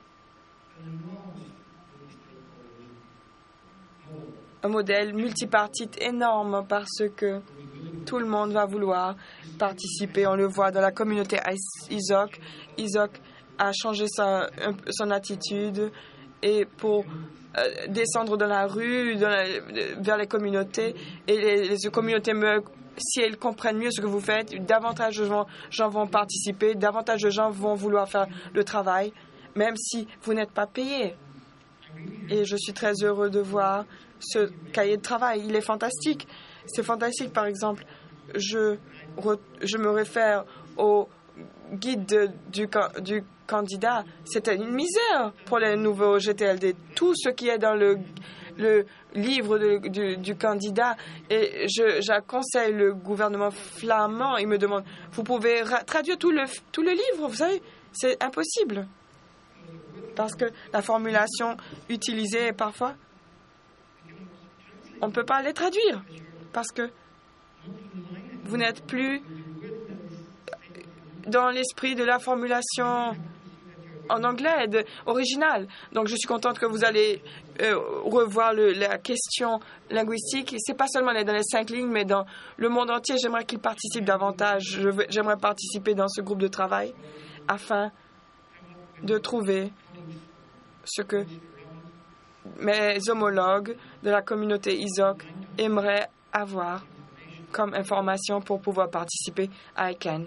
un modèle multipartite énorme parce que tout le monde va vouloir participer. On le voit dans la communauté ISOC. ISOC a changé son attitude et pour descendre dans la rue, vers les communautés. Et les communautés, si elles comprennent mieux ce que vous faites, davantage de gens vont participer, davantage de gens vont vouloir faire le travail, même si vous n'êtes pas payé. Et je suis très heureux de voir ce cahier de travail. Il est fantastique. C'est fantastique, par exemple. Je me réfère au guide du candidat. C'était une misère pour les nouveaux GTLD. Tout ce qui est dans le livre du candidat. Et j'aconseille le gouvernement flamand. Il me demande, vous pouvez traduire tout le livre, vous savez? C'est impossible. Parce que la formulation utilisée, parfois, on ne peut pas les traduire. Parce que vous n'êtes plus dans l'esprit de la formulation en anglais originale. Donc, je suis contente que vous allez revoir la question linguistique. Ce n'est pas seulement dans les 5 lignes, mais dans le monde entier. J'aimerais qu'ils participent davantage. J'aimerais participer dans ce groupe de travail afin de trouver ce que mes homologues de la communauté ISOC aimeraient avoir comme information pour pouvoir participer à ICANN.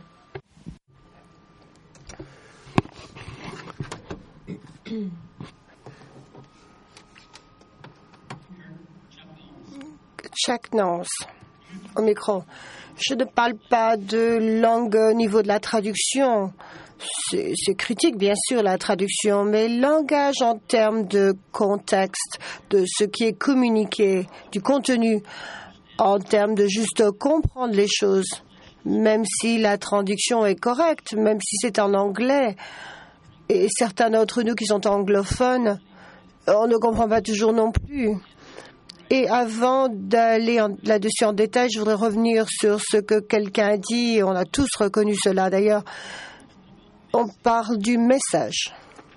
Chuck Nance, au micro. Je ne parle pas de langue au niveau de la traduction. C'est critique, bien sûr, la traduction, mais langage en termes de contexte, de ce qui est communiqué, du contenu, en termes de juste comprendre les choses, même si la traduction est correcte, même si c'est en anglais. Et certains d'entre nous qui sont anglophones, on ne comprend pas toujours non plus. Et avant d'aller là-dessus en détail, je voudrais revenir sur ce que quelqu'un a dit. On a tous reconnu cela. D'ailleurs, on parle du message.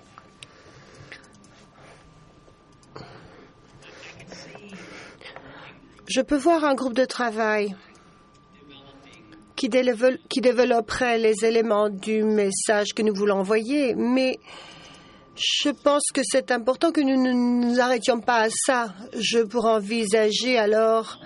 Je peux voir un groupe de travail qui développerait les éléments du message que nous voulons envoyer, mais je pense que c'est important que nous ne nous arrêtions pas à ça. Je pourrais envisager alors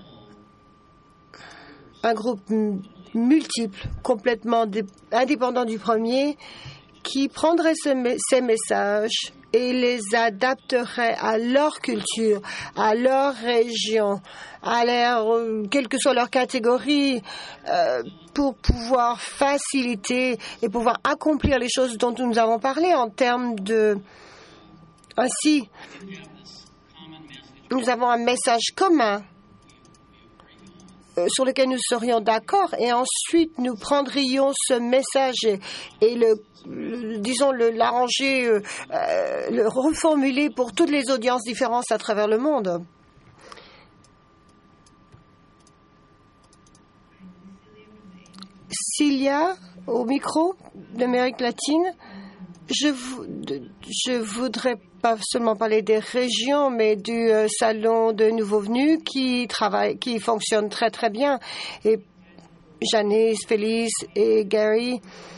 un groupe multiple, complètement indépendant du premier, qui prendrait ces messages et les adapterait à leur culture, à leur région, quelle que soit leur catégorie, pour pouvoir faciliter et pouvoir accomplir les choses dont nous avons parlé en termes de... Ainsi, nous avons un message commun sur lequel nous serions d'accord et ensuite nous prendrions ce message et l'arranger, le reformuler pour toutes les audiences différentes à travers le monde. Cilia, au micro d'Amérique latine, je voudrais pas seulement parler des régions, mais du salon de nouveaux venus qui fonctionne très très bien. Et Janice, Félix et Gary,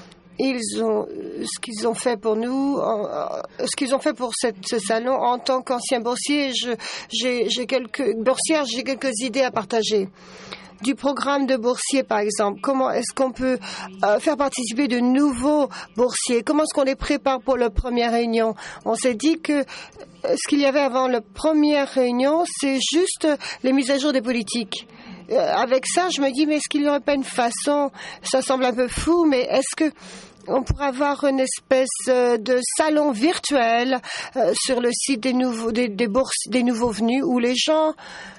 ce qu'ils ont fait pour nous, ce qu'ils ont fait pour ce salon en tant qu'ancien boursier, j'ai quelques idées à partager. Du programme de boursiers, par exemple. Comment est-ce qu'on peut faire participer de nouveaux boursiers? Comment est-ce qu'on les prépare pour la première réunion? On s'est dit que ce qu'il y avait avant la première réunion, c'est juste les mises à jour des politiques. Avec ça, je me dis, mais est-ce qu'il n'y aurait pas une façon, ça semble un peu fou, mais est-ce que on pourrait avoir une espèce de salon virtuel sur le site des nouveaux venus où les gens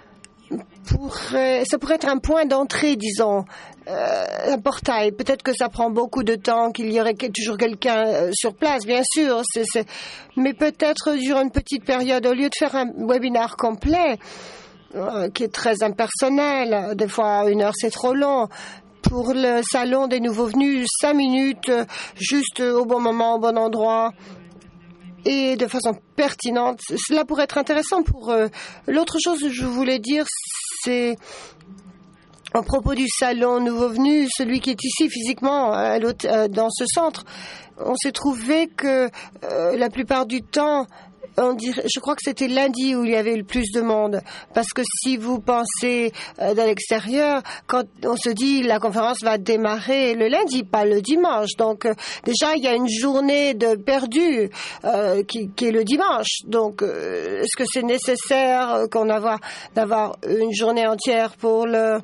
ça pourrait être un point d'entrée, disons, un portail. Peut-être que ça prend beaucoup de temps, qu'il y aurait toujours quelqu'un sur place, bien sûr. Mais peut-être durant une petite période, au lieu de faire un webinaire complet, qui est très impersonnel, des fois 1 heure c'est trop long. Pour le salon des nouveaux venus, 5 minutes, juste au bon moment, au bon endroit. Et de façon pertinente, cela pourrait être intéressant pour eux. L'autre chose que je voulais dire, c'est À propos du salon nouveau venu, celui qui est ici physiquement dans ce centre, on s'est trouvé que la plupart du temps, je crois que c'était lundi où il y avait le plus de monde. Parce que si vous pensez de l'extérieur, quand on se dit la conférence va démarrer le lundi, pas le dimanche. Donc déjà, il y a une journée de perdu qui est le dimanche. Donc est-ce que c'est nécessaire d'avoir une journée entière pour le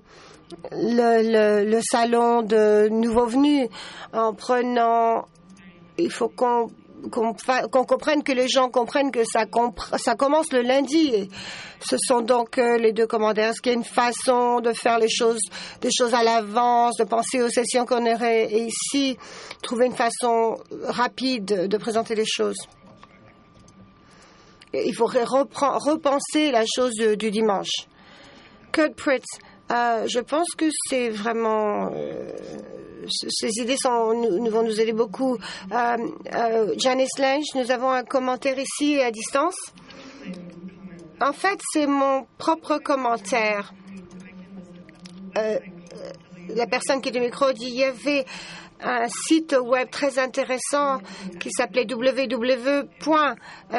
salon de nouveaux venus en prenant... Il faut qu'on comprenne, que les gens comprennent que ça commence le lundi. Ce sont donc les deux commentaires. Est-ce qu'il y a une façon de faire des choses à l'avance, de penser aux sessions qu'on aurait et ici, trouver une façon rapide de présenter les choses? Il faudrait repenser la chose du dimanche. Kurt Pritz, je pense que c'est vraiment... ces idées vont nous aider beaucoup. Janice Lange, nous avons un commentaire ici à distance. En fait, c'est mon propre commentaire. La personne qui est au micro dit qu'il y avait un site web très intéressant qui s'appelait www.and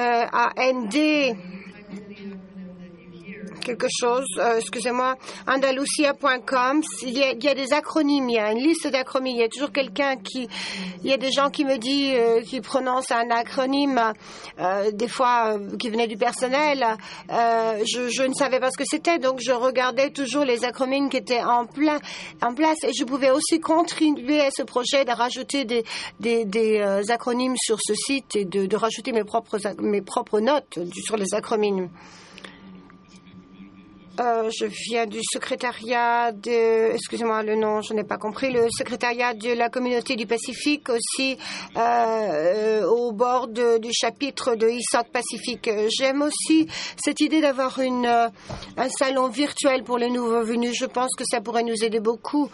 quelque chose, andalusia.com. Il y a des acronymes, il y a une liste d'acronymes. Il y a toujours il y a des gens qui me disent, qui prononcent un acronyme, des fois qui venait du personnel. Je ne savais pas ce que c'était, donc je regardais toujours les acronymes qui étaient en place et je pouvais aussi contribuer à ce projet de rajouter des acronymes sur ce site et de rajouter mes propres notes sur les acronymes. Je viens du secrétariat excusez-moi le nom, je n'ai pas compris, le secrétariat de la communauté du Pacifique aussi, au bord du chapitre de ISOC Pacifique. J'aime aussi cette idée d'avoir un salon virtuel pour les nouveaux venus. Je pense que ça pourrait nous aider beaucoup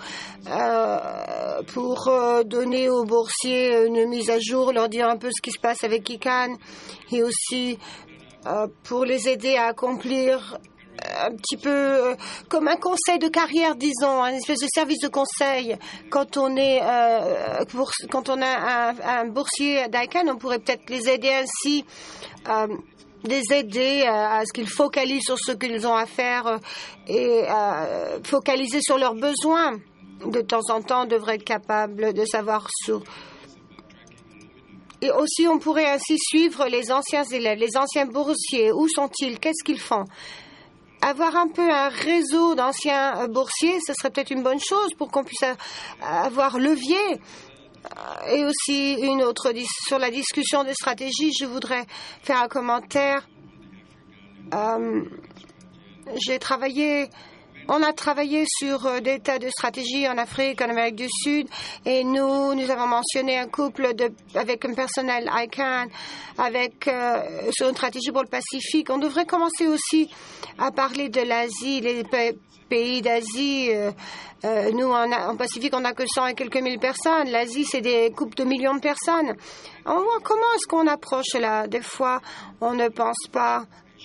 pour donner aux boursiers une mise à jour, leur dire un peu ce qui se passe avec ICANN et aussi pour les aider à accomplir un petit peu comme un conseil de carrière, disons, un espèce de service de conseil. Quand on a un boursier d'ICANN, on pourrait peut-être les aider ainsi, les aider à ce qu'ils focalisent sur ce qu'ils ont à faire et focaliser sur leurs besoins. De temps en temps, on devrait être capable de savoir sur... Et aussi, on pourrait ainsi suivre les anciens élèves, les anciens boursiers. Où sont-ils? Qu'est-ce qu'ils font? Avoir un peu un réseau d'anciens boursiers, ce serait peut-être une bonne chose pour qu'on puisse avoir levier. Et aussi une autre sur la discussion des stratégies, je voudrais faire un commentaire. On a travaillé sur des tas de stratégies en Afrique, en Amérique du Sud, et nous avons mentionné un couple avec un personnel ICANN, sur une stratégie pour le Pacifique. On devrait commencer aussi à parler de l'Asie, les pays d'Asie. Nous, en Pacifique, on n'a que 100 et quelques mille personnes. L'Asie, c'est des couples de millions de personnes. On voit comment est-ce qu'on approche là. Des fois, on ne pense pas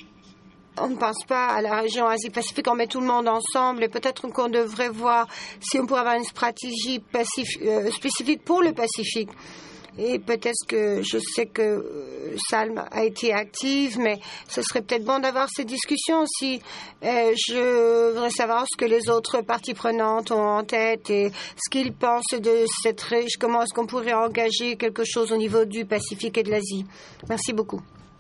à la région Asie-Pacifique, on met tout le monde ensemble et peut-être qu'on devrait voir si on pourrait avoir une stratégie spécifique pour le Pacifique. Et peut-être que je sais que Salm a été active, mais ce serait peut-être bon d'avoir cette discussion aussi. Je voudrais savoir ce que les autres parties prenantes ont en tête et ce qu'ils pensent de cette région. Comment est-ce qu'on pourrait engager quelque chose au niveau du Pacifique et de l'Asie. Merci beaucoup.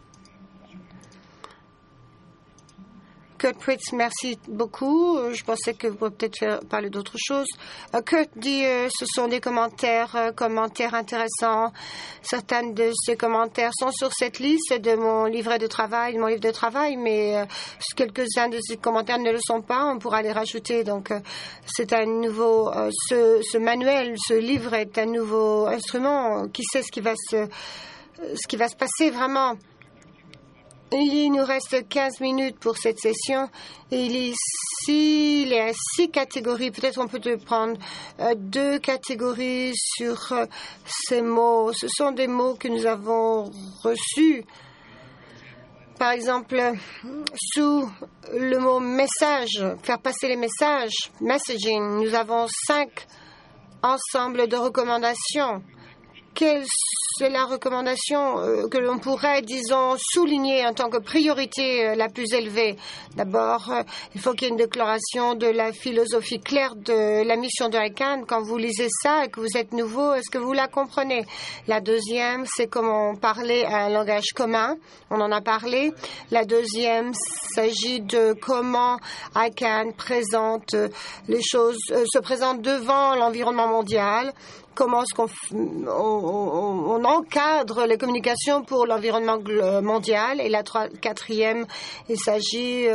Kurt Pritz, merci beaucoup. Je pensais que vous pourriez peut-être parler d'autre chose. Kurt dit ce sont des commentaires intéressants. Certains de ces commentaires sont sur cette liste de mon livre de travail, mais quelques-uns de ces commentaires ne le sont pas. On pourra les rajouter. Donc, c'est un nouveau... ce manuel, ce livre est un nouveau instrument. Qui sait ce qui va se passer vraiment? Il nous reste 15 minutes pour cette session. Il y a 6 catégories. Peut-être on peut prendre 2 catégories sur ces mots. Ce sont des mots que nous avons reçus par exemple, sous le mot message, faire passer les messages, messaging, nous avons 5 ensembles de recommandations. Quelle est la recommandation que l'on pourrait, disons, souligner en tant que priorité la plus élevée? D'abord, il faut qu'il y ait une déclaration de la philosophie claire de la mission de ICANN. Quand vous lisez ça et que vous êtes nouveau, est-ce que vous la comprenez? La deuxième, c'est comment parler à un langage commun. On en a parlé. La deuxième s'agit de comment ICANN présente les choses, se présente devant l'environnement mondial. Comment est-ce qu'on encadre les communications pour l'environnement mondial. Et la quatrième, il s'agit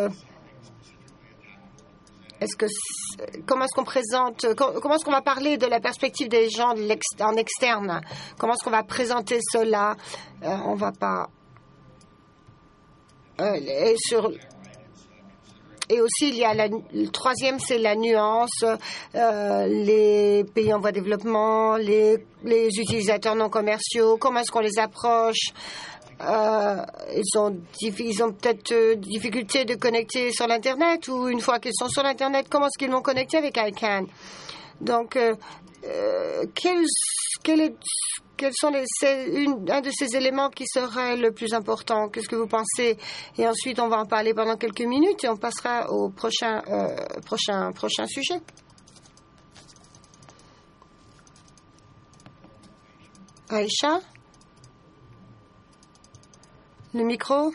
comment est-ce qu'on présente, comment est-ce qu'on va parler de la perspective des gens en externe? Comment est-ce qu'on va présenter cela? On va pas et aussi, il y a le troisième, c'est la nuance, les pays en voie de développement, les utilisateurs non commerciaux, comment est-ce qu'on les approche? Ils ont peut-être difficulté de connecter sur l'Internet, ou une fois qu'ils sont sur l'Internet, comment est-ce qu'ils vont connecter avec ICANN? Donc, quels sont un de ces éléments qui serait le plus important? Qu'est-ce que vous pensez? Et ensuite, on va en parler pendant quelques minutes et on passera au prochain sujet. Aïcha? Le micro?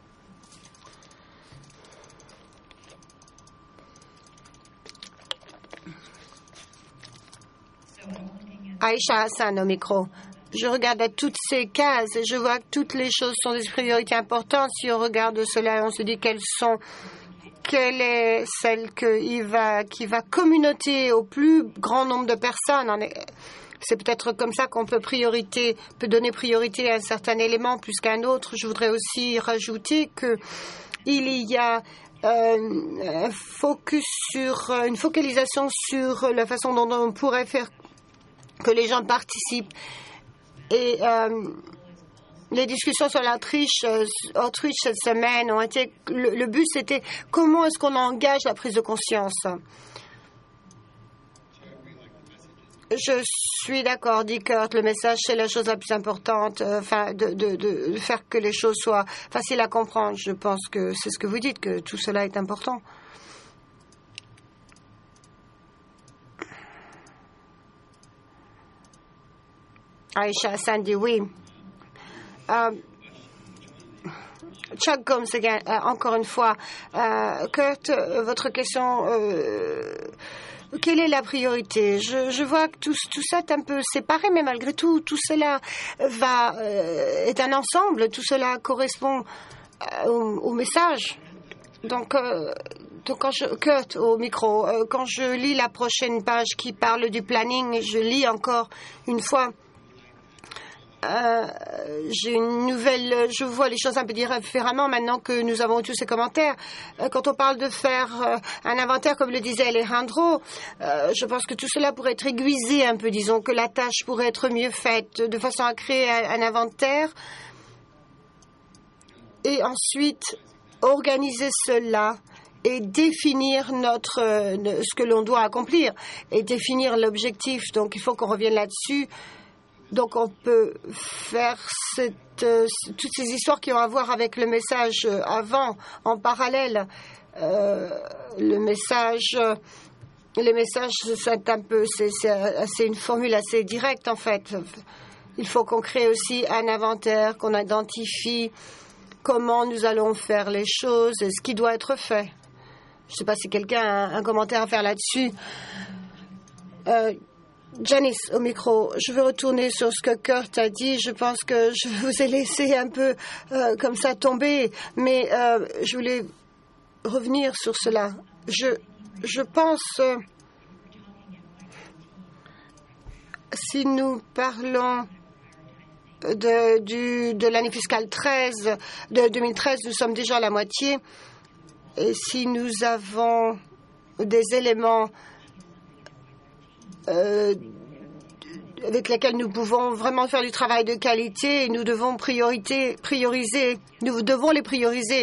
Aïcha Hassan au micro. Je regarde à toutes ces cases et je vois que toutes les choses sont des priorités importantes. Si on regarde cela, on se dit quelle est celle qui va communauter au plus grand nombre de personnes. C'est peut-être comme ça qu'on peut donner priorité à un certain élément plus qu'à un autre. Je voudrais aussi rajouter qu'il y a une focalisation sur la façon dont on pourrait faire que les gens participent. Et les discussions sur l'Autriche cette semaine ont été... Le but, c'était comment est-ce qu'on engage la prise de conscience. Je suis d'accord, dit Kurt. Le message, c'est la chose la plus importante. De faire que les choses soient faciles à comprendre. Je pense que c'est ce que vous dites, que tout cela est important. Aïcha Hassan dit oui. Chuck Gomes, encore une fois. Kurt, votre question, quelle est la priorité? Je vois que tout ça est un peu séparé, mais malgré tout cela est un ensemble. Tout cela correspond au message. Donc Kurt, au micro, quand je lis la prochaine page qui parle du planning, je lis encore une fois. Je vois les choses un peu différemment maintenant que nous avons tous ces commentaires. Quand on parle de faire un inventaire, comme le disait Alejandro, je pense que tout cela pourrait être aiguisé un peu, disons que la tâche pourrait être mieux faite de façon à créer un inventaire et ensuite organiser cela et définir ce que l'on doit accomplir et définir l'objectif. Donc il faut qu'on revienne là-dessus. Donc on peut faire toutes ces histoires qui ont à voir avec le message avant, en parallèle. Le message, c'est une formule assez directe en fait. Il faut qu'on crée aussi un inventaire, qu'on identifie comment nous allons faire les choses, et ce qui doit être fait. Je ne sais pas si quelqu'un a un commentaire à faire là-dessus. Janice, au micro, je veux retourner sur ce que Kurt a dit. Je pense que je vous ai laissé un peu comme ça tomber, mais je voulais revenir sur cela. Je pense, si nous parlons de l'année fiscale 13, de 2013, nous sommes déjà à la moitié. Et si nous avons des éléments avec lesquels nous pouvons vraiment faire du travail de qualité et nous devons prioriser. Nous devons les prioriser.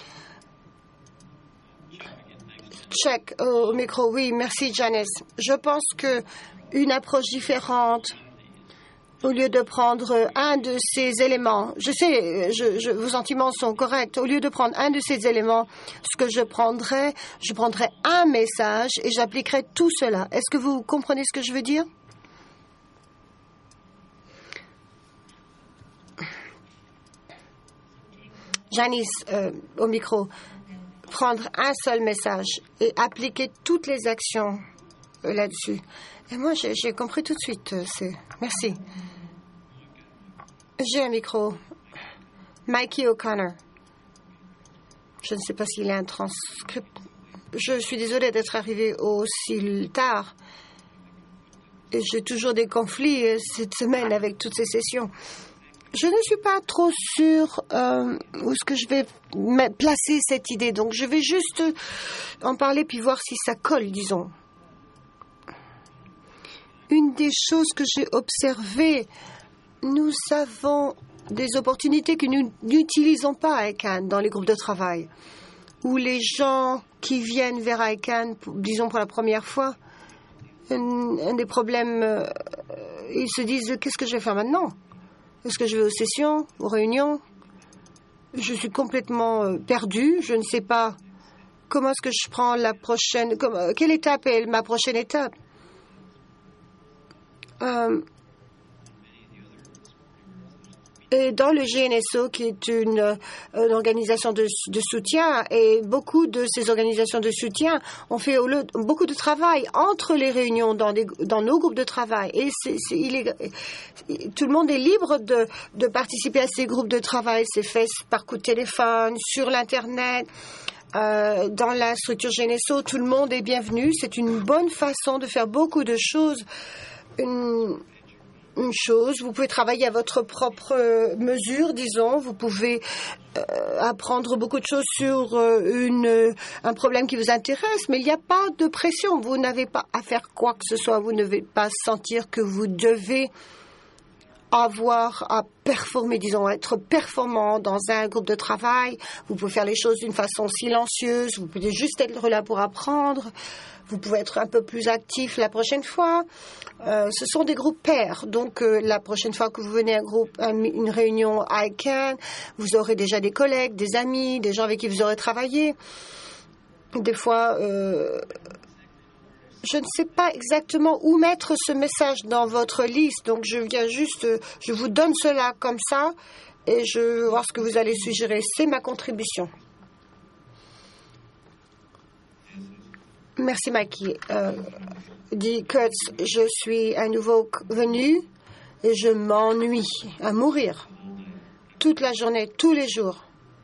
Check au micro. Oui, merci Janice. Je pense qu'une approche différente, au lieu de prendre un de ces éléments, je sais, vos sentiments sont corrects, au lieu de prendre un de ces éléments, ce que je prendrais un message et j'appliquerai tout cela. Est-ce que vous comprenez ce que je veux dire? Janice, au micro. Prendre un seul message et appliquer toutes les actions là-dessus. Et moi, j'ai compris tout de suite. Merci. J'ai un micro. Mikey O'Connor. Je ne sais pas s'il y a un transcript. Je suis désolée d'être arrivée aussi tard. Et j'ai toujours des conflits cette semaine avec toutes ces sessions. Je ne suis pas trop sûre où est-ce que je vais placer cette idée. Donc, je vais juste en parler puis voir si ça colle, disons. Une des choses que j'ai observées, nous avons des opportunités que nous n'utilisons pas à ICANN dans les groupes de travail, où les gens qui viennent vers ICANN, disons pour la première fois, un des problèmes, ils se disent « Qu'est-ce que je vais faire maintenant ? Est-ce que je vais aux sessions, aux réunions? Je suis complètement perdue. Je ne sais pas comment est-ce que je prends la prochaine... quelle étape est ma prochaine étape? Et dans le GNSO, qui est une organisation de soutien, et beaucoup de ces organisations de soutien ont fait beaucoup de travail entre les réunions dans nos groupes de travail. Et tout le monde est libre de participer à ces groupes de travail. C'est fait par coup de téléphone, sur l'Internet. Dans la structure GNSO, tout le monde est bienvenu. C'est une bonne façon de faire beaucoup de choses. Une chose, vous pouvez travailler à votre propre mesure, disons. Vous pouvez apprendre beaucoup de choses sur un problème qui vous intéresse, mais il n'y a pas de pression. Vous n'avez pas à faire quoi que ce soit. Vous ne devez pas sentir que vous devez avoir à performer, disons, être performant dans un groupe de travail. Vous pouvez faire les choses d'une façon silencieuse. Vous pouvez juste être là pour apprendre. Vous pouvez être un peu plus actif la prochaine fois. Ce sont des groupes pairs. Donc, la prochaine fois que vous venez à une réunion ICANN, vous aurez déjà des collègues, des amis, des gens avec qui vous aurez travaillé. Des fois, je ne sais pas exactement où mettre ce message dans votre liste. Donc, je vous donne cela comme ça et je vais voir ce que vous allez suggérer. C'est ma contribution. Merci, Mikey. Dit Kurtz, je suis à nouveau venu et je m'ennuie à mourir. Toute la journée, tous les jours.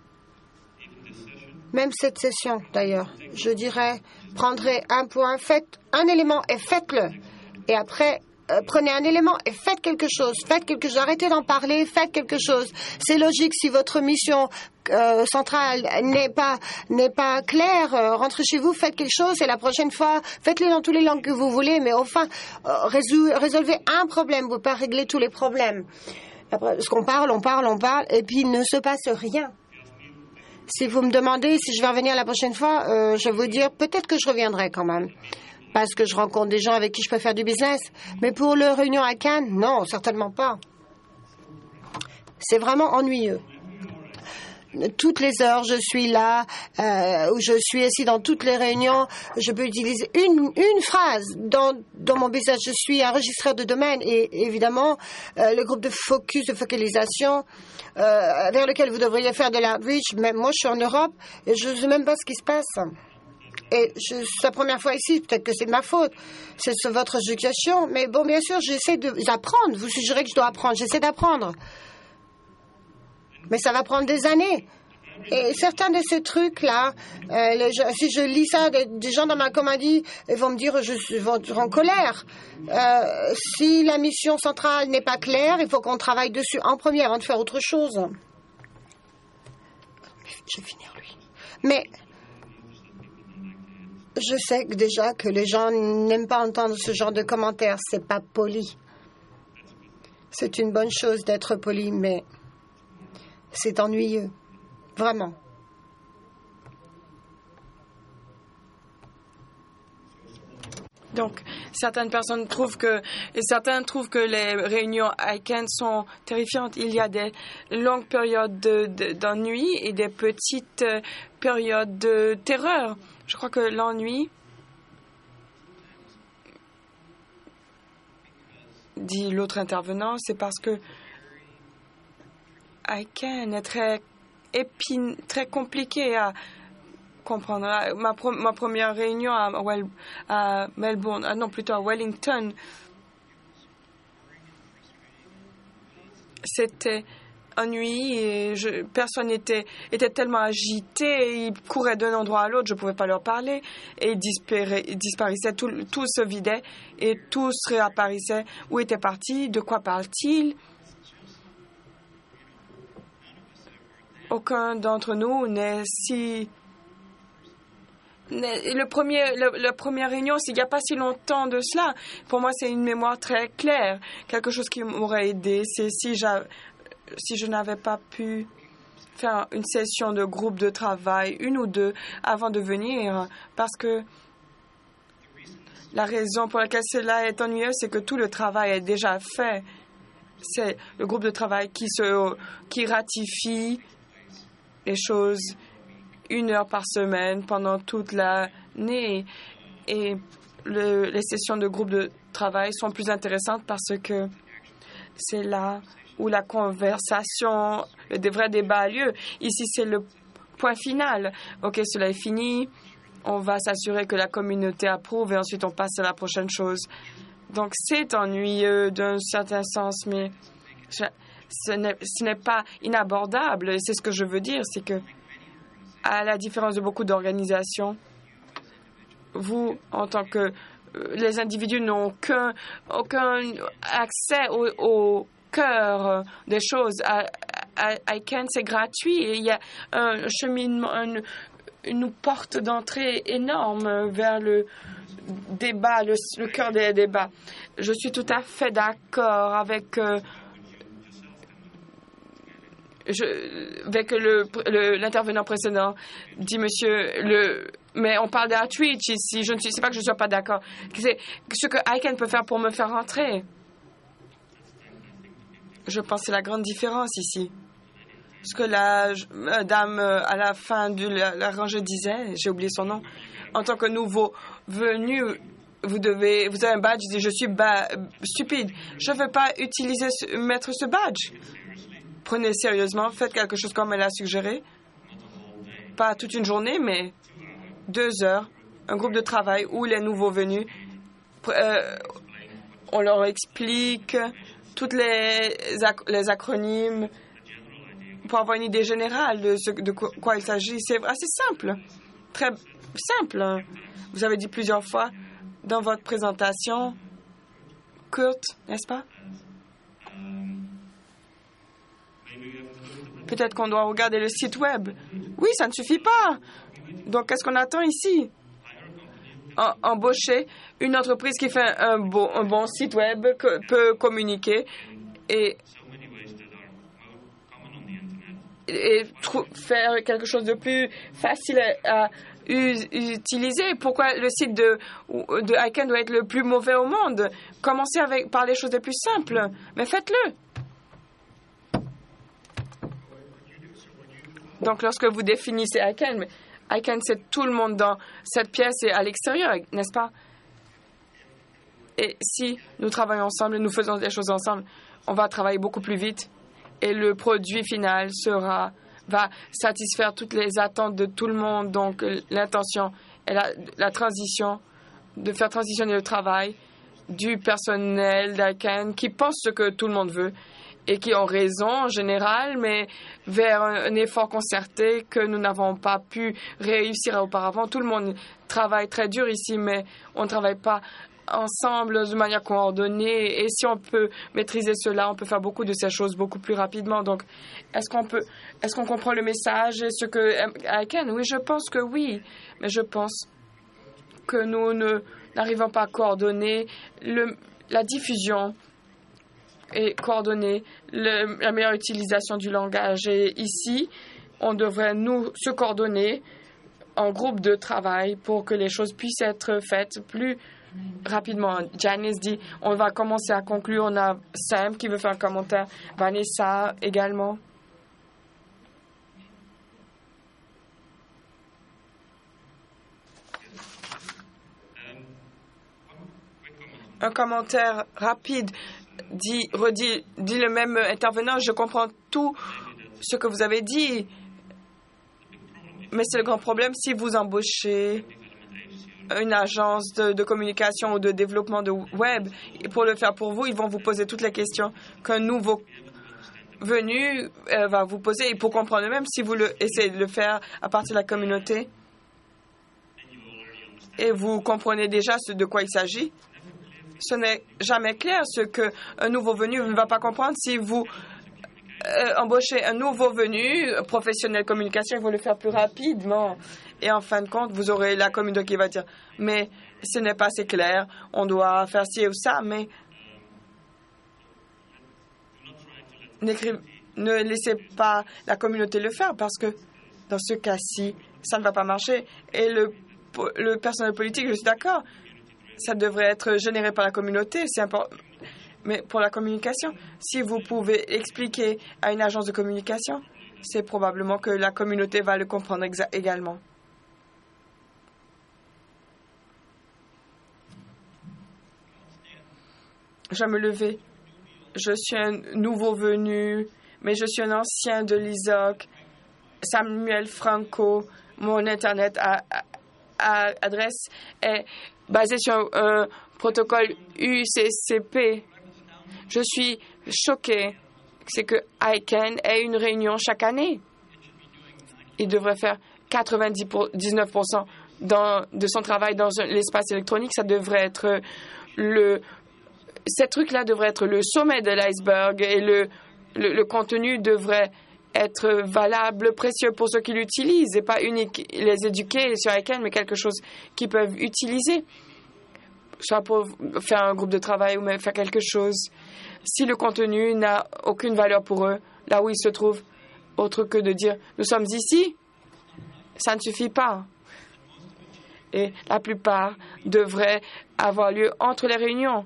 Même cette session, d'ailleurs. Je dirais, prendrez un point, faites un élément et faites-le. Et après, prenez un élément et faites quelque chose. Faites quelque chose. Arrêtez d'en parler, faites quelque chose. C'est logique si votre mission centrale n'est pas claire. Rentrez chez vous, faites quelque chose et la prochaine fois, faites-le dans toutes les langues que vous voulez, mais enfin, résolvez un problème. Vous ne pouvez pas régler tous les problèmes. Après, parce qu'on parle, et puis il ne se passe rien. Si vous me demandez si je vais revenir la prochaine fois, je vais vous dire peut-être que je reviendrai quand même. Parce que je rencontre des gens avec qui je peux faire du business. Mais pour le réunion à Cannes, non, certainement pas. C'est vraiment ennuyeux. Toutes les heures, je suis là, où je suis assis dans toutes les réunions. Je peux utiliser une phrase dans mon business. Je suis enregistreur de domaine et évidemment, le groupe de focalisation vers lequel vous devriez faire de l'outreach. Même moi, je suis en Europe et je ne sais même pas ce qui se passe. Et c'est la première fois ici, peut-être que c'est de ma faute, c'est votre suggestion. Mais bon, bien sûr, j'essaie d'apprendre. Vous suggérez que je dois apprendre. J'essaie d'apprendre. Mais ça va prendre des années. Et certains de ces trucs-là, si je lis ça, des gens dans ma comédie vont me dire je vais être en colère. Si la mission centrale n'est pas claire, il faut qu'on travaille dessus en premier avant de faire autre chose. Je vais finir, lui. Mais je sais déjà que les gens n'aiment pas entendre ce genre de commentaires. C'est pas poli. C'est une bonne chose d'être poli, mais c'est ennuyeux. Vraiment. Donc, certains trouvent que les réunions ICANN sont terrifiantes. Il y a des longues périodes d'ennui et des petites périodes de terreur. Je crois que l'ennui, dit l'autre intervenant, c'est parce que ICANN est très compliqué à comprendre. Ma première réunion à Melbourne, plutôt à Wellington, c'était ennui et personne était tellement agité, ils couraient d'un endroit à l'autre, je ne pouvais pas leur parler et ils disparaissaient, tout se vidait et tout se réapparaissait. Où était parti? De quoi parle-t-il? Aucun d'entre nous n'est si... La première réunion, il n'y a pas si longtemps de cela. Pour moi, c'est une mémoire très claire. Quelque chose qui m'aurait aidé, c'est si je n'avais pas pu faire une session de groupe de travail, une ou deux, avant de venir, parce que la raison pour laquelle cela est ennuyeux, c'est que tout le travail est déjà fait. C'est le groupe de travail qui ratifie les choses 1 heure par semaine pendant toute l'année. Et les sessions de groupe de travail sont plus intéressantes parce que c'est là où la conversation, le vrai débat a lieu. Ici, c'est le point final. OK, cela est fini. On va s'assurer que la communauté approuve et ensuite on passe à la prochaine chose. Donc, c'est ennuyeux d'un certain sens, mais ce n'est pas inabordable. Et c'est ce que je veux dire, c'est que à la différence de beaucoup d'organisations, vous, en tant que les individus n'ont aucun accès au cœur des choses. À ICANN, c'est gratuit et il y a un cheminement, une porte d'entrée énorme vers le débat, le cœur des débats. Je suis tout à fait d'accord avec l'intervenant précédent, dit monsieur, mais on parle d'outreach ici. Je ne sais pas que je ne sois pas d'accord. C'est ce que ICANN peut faire pour me faire rentrer. Je pense que c'est la grande différence ici. Ce que la dame à la fin de la rangée disait, j'ai oublié son nom, en tant que nouveau venu, vous avez un badge, je dis je suis stupide. Je ne veux pas mettre ce badge. Prenez sérieusement, faites quelque chose comme elle a suggéré. Pas toute une journée, mais 2 heures, un groupe de travail où les nouveaux venus, on leur explique toutes les acronymes pour avoir une idée générale de quoi il s'agit. C'est assez simple, très simple. Vous avez dit plusieurs fois dans votre présentation, Kurt, n'est-ce pas? Peut-être qu'on doit regarder le site web. Oui, ça ne suffit pas. Donc, qu'est-ce qu'on attend ici? Embaucher une entreprise qui fait un bon site web, peut communiquer et faire quelque chose de plus facile à utiliser. Pourquoi le site de ICANN doit être le plus mauvais au monde? Commencez par les choses les plus simples, mais faites-le. Donc, lorsque vous définissez ICANN, c'est tout le monde dans cette pièce et à l'extérieur, n'est-ce pas? Et si nous travaillons ensemble, nous faisons des choses ensemble, on va travailler beaucoup plus vite et le produit final va satisfaire toutes les attentes de tout le monde. Donc, l'intention est la transition, de faire transitionner le travail du personnel d'ICANN qui pense ce que tout le monde veut et qui ont raison en général, mais vers un effort concerté que nous n'avons pas pu réussir auparavant. Tout le monde travaille très dur ici, mais on ne travaille pas ensemble de manière coordonnée. Et si on peut maîtriser cela, on peut faire beaucoup de ces choses beaucoup plus rapidement. Donc, est-ce qu'on comprend le message et ce que ICANN? Oui, je pense que oui, mais je pense que nous n'arrivons pas à coordonner la diffusion et coordonner la meilleure utilisation du langage. Et ici, on devrait se coordonner en groupe de travail pour que les choses puissent être faites plus rapidement. Janice dit, on va commencer à conclure. On a Sam qui veut faire un commentaire. Vanessa également. Un commentaire rapide, dit le même intervenant. Je comprends tout ce que vous avez dit, mais c'est le grand problème si vous embauchez une agence de communication ou de développement de web. Et pour le faire pour vous, ils vont vous poser toutes les questions qu'un nouveau venu va vous poser. Et pour comprendre même, si vous essayez de le faire à partir de la communauté et vous comprenez déjà de quoi il s'agit, ce n'est jamais clair. Ce qu'un nouveau venu ne va pas comprendre si vous embauchez un nouveau venu, professionnel communication, il va le faire plus rapidement. Et en fin de compte, vous aurez la communauté qui va dire « Mais ce n'est pas assez clair, on doit faire ci ou ça, mais ne laissez pas la communauté le faire parce que dans ce cas-ci, ça ne va pas marcher. » Et le personnel politique, je suis d'accord, ça devrait être généré par la communauté, c'est important. Mais pour la communication, si vous pouvez expliquer à une agence de communication, c'est probablement que la communauté va le comprendre également. Je vais me lever. Je suis un nouveau venu, mais je suis un ancien de l'ISOC. Samuel Franco, mon Internet adresse est basée sur un protocole UCCP. Je suis choquée. C'est que ICANN ait une réunion chaque année. Il devrait faire 99% de son travail dans l'espace électronique. Ça devrait être ces trucs-là devraient être le sommet de l'iceberg et le contenu devrait être valable, précieux pour ceux qui l'utilisent et pas unique les éduquer sur ICANN, mais quelque chose qu'ils peuvent utiliser, soit pour faire un groupe de travail ou même faire quelque chose. Si le contenu n'a aucune valeur pour eux, là où ils se trouvent, autre que de dire « nous sommes ici », ça ne suffit pas. Et la plupart devraient avoir lieu entre les réunions.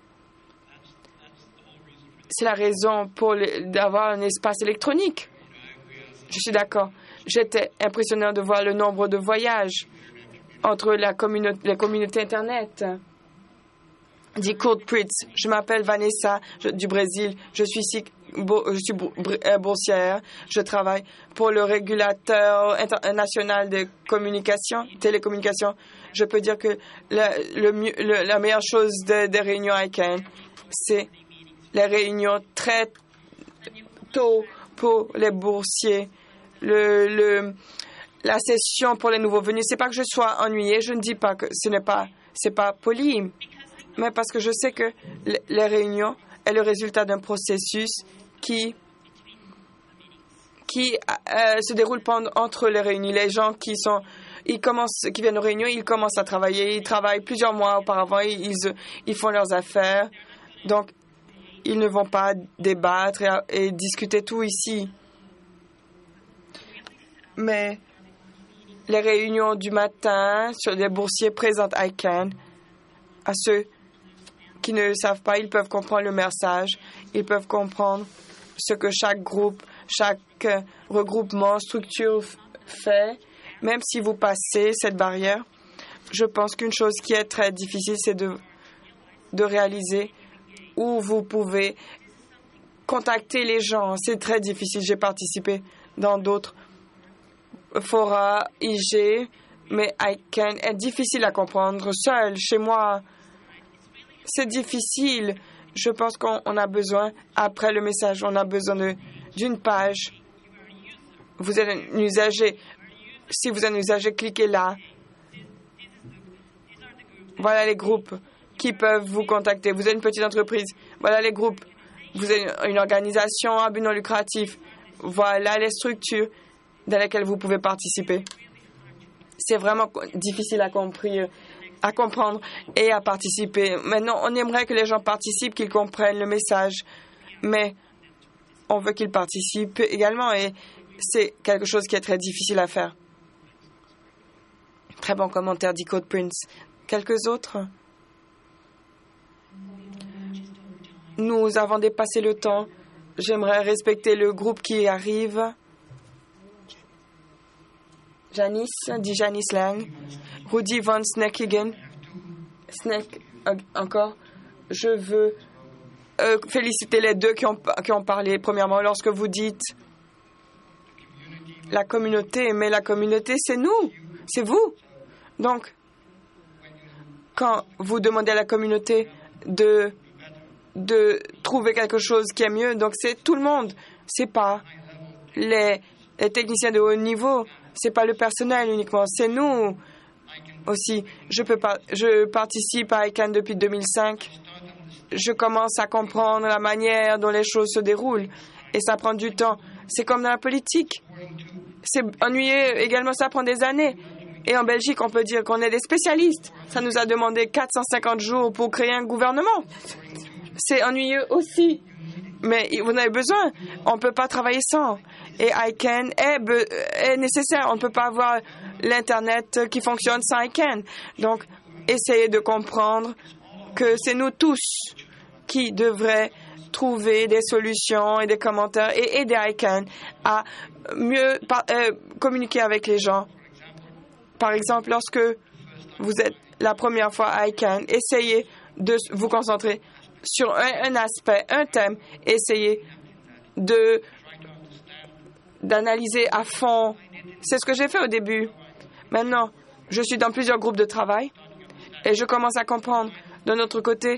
C'est la raison pour d'avoir un espace électronique. Je suis d'accord. J'étais impressionnant de voir le nombre de voyages entre les communautés Internet. Dit Kurt Pritz. Je m'appelle Vanessa du Brésil. Je suis boursière. Je travaille pour le régulateur national de télécommunications. Je peux dire que la meilleure chose des réunions ICANN, c'est les réunions très tôt pour les boursiers. La session pour les nouveaux venus, c'est pas que je sois ennuyée, je ne dis pas que c'est pas poli, mais parce que je sais que les réunions est le résultat d'un processus qui se déroule entre les réunions. Les gens qui viennent aux réunions, ils commencent à travailler, ils travaillent plusieurs mois auparavant, ils font leurs affaires, donc ils ne vont pas débattre et discuter tout ici. Mais les réunions du matin sur des boursiers présentent ICANN. À ceux qui ne le savent pas, ils peuvent comprendre le message, ils peuvent comprendre ce que chaque groupe, chaque regroupement, structure fait. Même si vous passez cette barrière, je pense qu'une chose qui est très difficile, c'est de réaliser où vous pouvez contacter les gens. C'est très difficile. J'ai participé dans d'autres forats IG, mais ICANN est difficile à comprendre seul. Chez moi, c'est difficile. Je pense qu'on a besoin, après le message, on a besoin d'une page. Vous êtes un usager. Si vous êtes un usager, cliquez là. Voilà les groupes qui peuvent vous contacter. Vous êtes une petite entreprise. Voilà les groupes. Vous êtes une organisation à but non lucratif. Voilà les structures dans lesquelles vous pouvez participer. C'est vraiment difficile à comprendre et à participer. Maintenant, on aimerait que les gens participent, qu'ils comprennent le message. mais on veut qu'ils participent également et c'est quelque chose qui est très difficile à faire. Très bon commentaire, dit Code Prince. Quelques autres? Nous avons dépassé le temps. J'aimerais respecter le groupe qui arrive. Janice, dit Janice Lang. Rudy Van Snackigan. Snack, encore. Je veux féliciter les deux qui ont parlé. Premièrement, lorsque vous dites la communauté, mais la communauté, c'est nous, c'est vous. Donc, quand vous demandez à la communauté de trouver quelque chose qui est mieux, donc c'est tout le monde. C'est pas les techniciens de haut niveau, c'est pas le personnel uniquement, c'est nous aussi. Je participe à ICANN depuis 2005. Je commence à comprendre la manière dont les choses se déroulent et ça prend du temps. C'est comme dans la politique. C'est ennuyeux également, ça prend des années. Et en Belgique, on peut dire qu'on est des spécialistes. Ça nous a demandé 450 jours pour créer un gouvernement. C'est ennuyeux aussi. Mais vous en avez besoin. On ne peut pas travailler sans. Et ICANN est nécessaire. On ne peut pas avoir l'Internet qui fonctionne sans ICANN. Donc, essayez de comprendre que c'est nous tous qui devraient trouver des solutions et des commentaires et aider ICANN à mieux communiquer avec les gens. Par exemple, lorsque vous êtes la première fois à ICANN, essayez de vous concentrer sur un aspect, un thème. Essayez d'analyser à fond. C'est ce que j'ai fait au début. Maintenant, je suis dans plusieurs groupes de travail et je commence à comprendre de notre côté.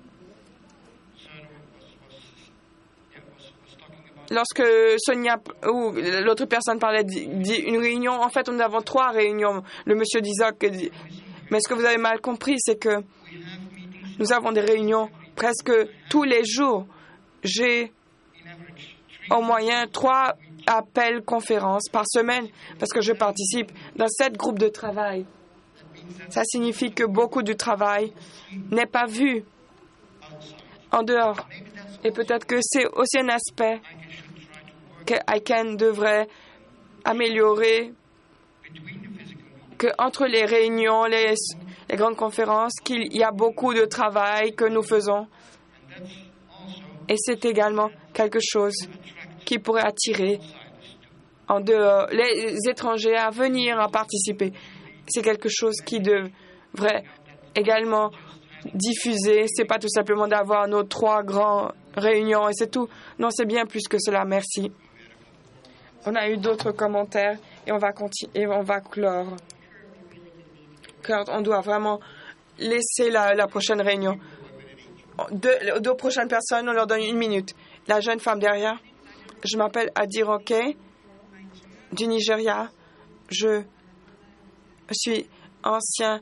Lorsque Sonia ou l'autre personne parlait d'une réunion, en fait, nous avons 3 réunions. Le monsieur d'Isaac dit, mais ce que vous avez mal compris, c'est que nous avons des réunions presque tous les jours. J'ai en moyenne 3 appels conférences par semaine parce que je participe dans 7 groupes de travail. Ça signifie que beaucoup du travail n'est pas vu en dehors. Et peut-être que c'est aussi un aspect que ICANN devrait améliorer, qu'entre les réunions, les grandes conférences, qu'il y a beaucoup de travail que nous faisons. Et c'est également quelque chose qui pourrait attirer en dehors les étrangers à venir à participer. C'est quelque chose qui devrait également diffuser. C'est pas tout simplement d'avoir nos 3 grandes réunions et c'est tout. Non, c'est bien plus que cela. Merci. On a eu d'autres commentaires et on va continuer et on va clore. Car on doit vraiment laisser la prochaine réunion. Deux prochaines personnes, on leur donne 1 minute. La jeune femme derrière, je m'appelle Adiroke du Nigeria. Je suis ancien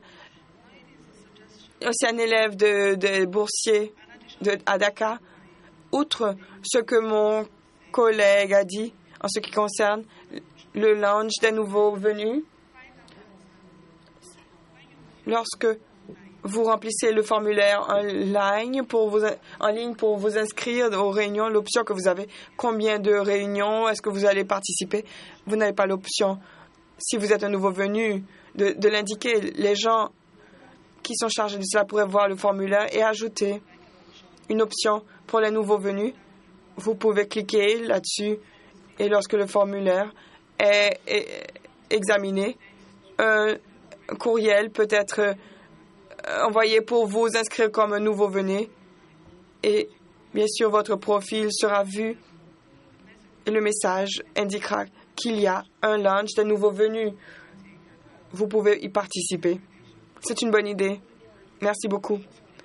élève de boursier à Dakar. Outre ce que mon collègue a dit en ce qui concerne le lounge des nouveaux venus, lorsque vous remplissez le formulaire en ligne pour vous inscrire aux réunions, l'option que vous avez, combien de réunions est-ce que vous allez participer, vous n'avez pas l'option, si vous êtes un nouveau venu, de l'indiquer. Les gens qui sont chargés de cela pourraient voir le formulaire et ajouter une option pour les nouveaux venus. Vous pouvez cliquer là-dessus et lorsque le formulaire est examiné, un courriel peut être envoyé pour vous inscrire comme un nouveau venu et bien sûr votre profil sera vu et le message indiquera qu'il y a un lunch des nouveaux venus. Vous pouvez y participer. C'est une bonne idée. Merci beaucoup.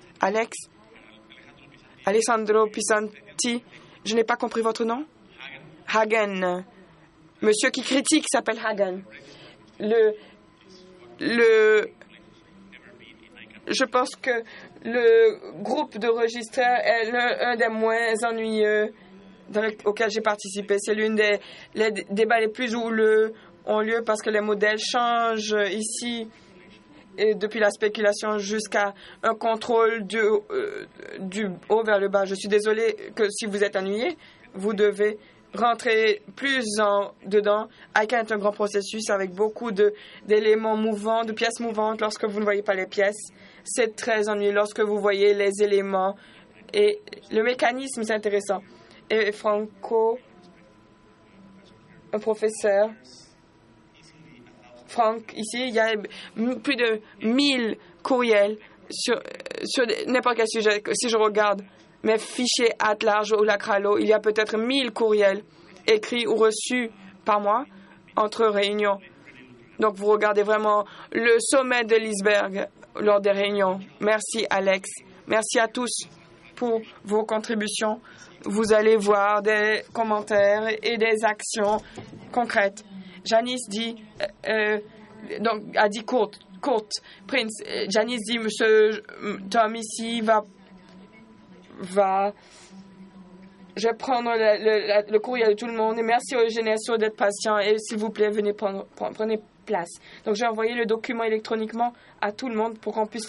Alessandro Pisanti, je n'ai pas compris votre nom. Hagen. Monsieur qui critique s'appelle Hagen. Je pense que le groupe de registraires est un des moins ennuyeux auxquels j'ai participé. C'est l'une des débats les plus houleux ont lieu parce que les modèles changent ici et depuis la spéculation jusqu'à un contrôle du haut vers le bas. Je suis désolée que si vous êtes ennuyé, vous devez rentrer plus dedans avec un grand processus avec beaucoup d'éléments mouvants, de pièces mouvantes lorsque vous ne voyez pas les pièces. C'est très ennuyeux lorsque vous voyez les éléments et le mécanisme, c'est intéressant. Et Franco, un professeur, Franck, ici, il y a plus de 1000 courriels sur n'importe quel sujet. Si je regarde mes fichiers @large ou Lacralo, il y a peut-être 1000 courriels écrits ou reçus par mois entre réunions. Donc, vous regardez vraiment le sommet de l'iceberg lors des réunions. Merci, Alex. Merci à tous pour vos contributions. Vous allez voir des commentaires et des actions concrètes. Janice dit, a dit courte, Prince. Janice dit, Monsieur Tom ici va. Je vais prendre le courriel de tout le monde. Et merci aux Genesio d'être patient. Et s'il vous plaît, venez prenez place. Donc, j'ai envoyé le document électroniquement à tout le monde pour qu'on puisse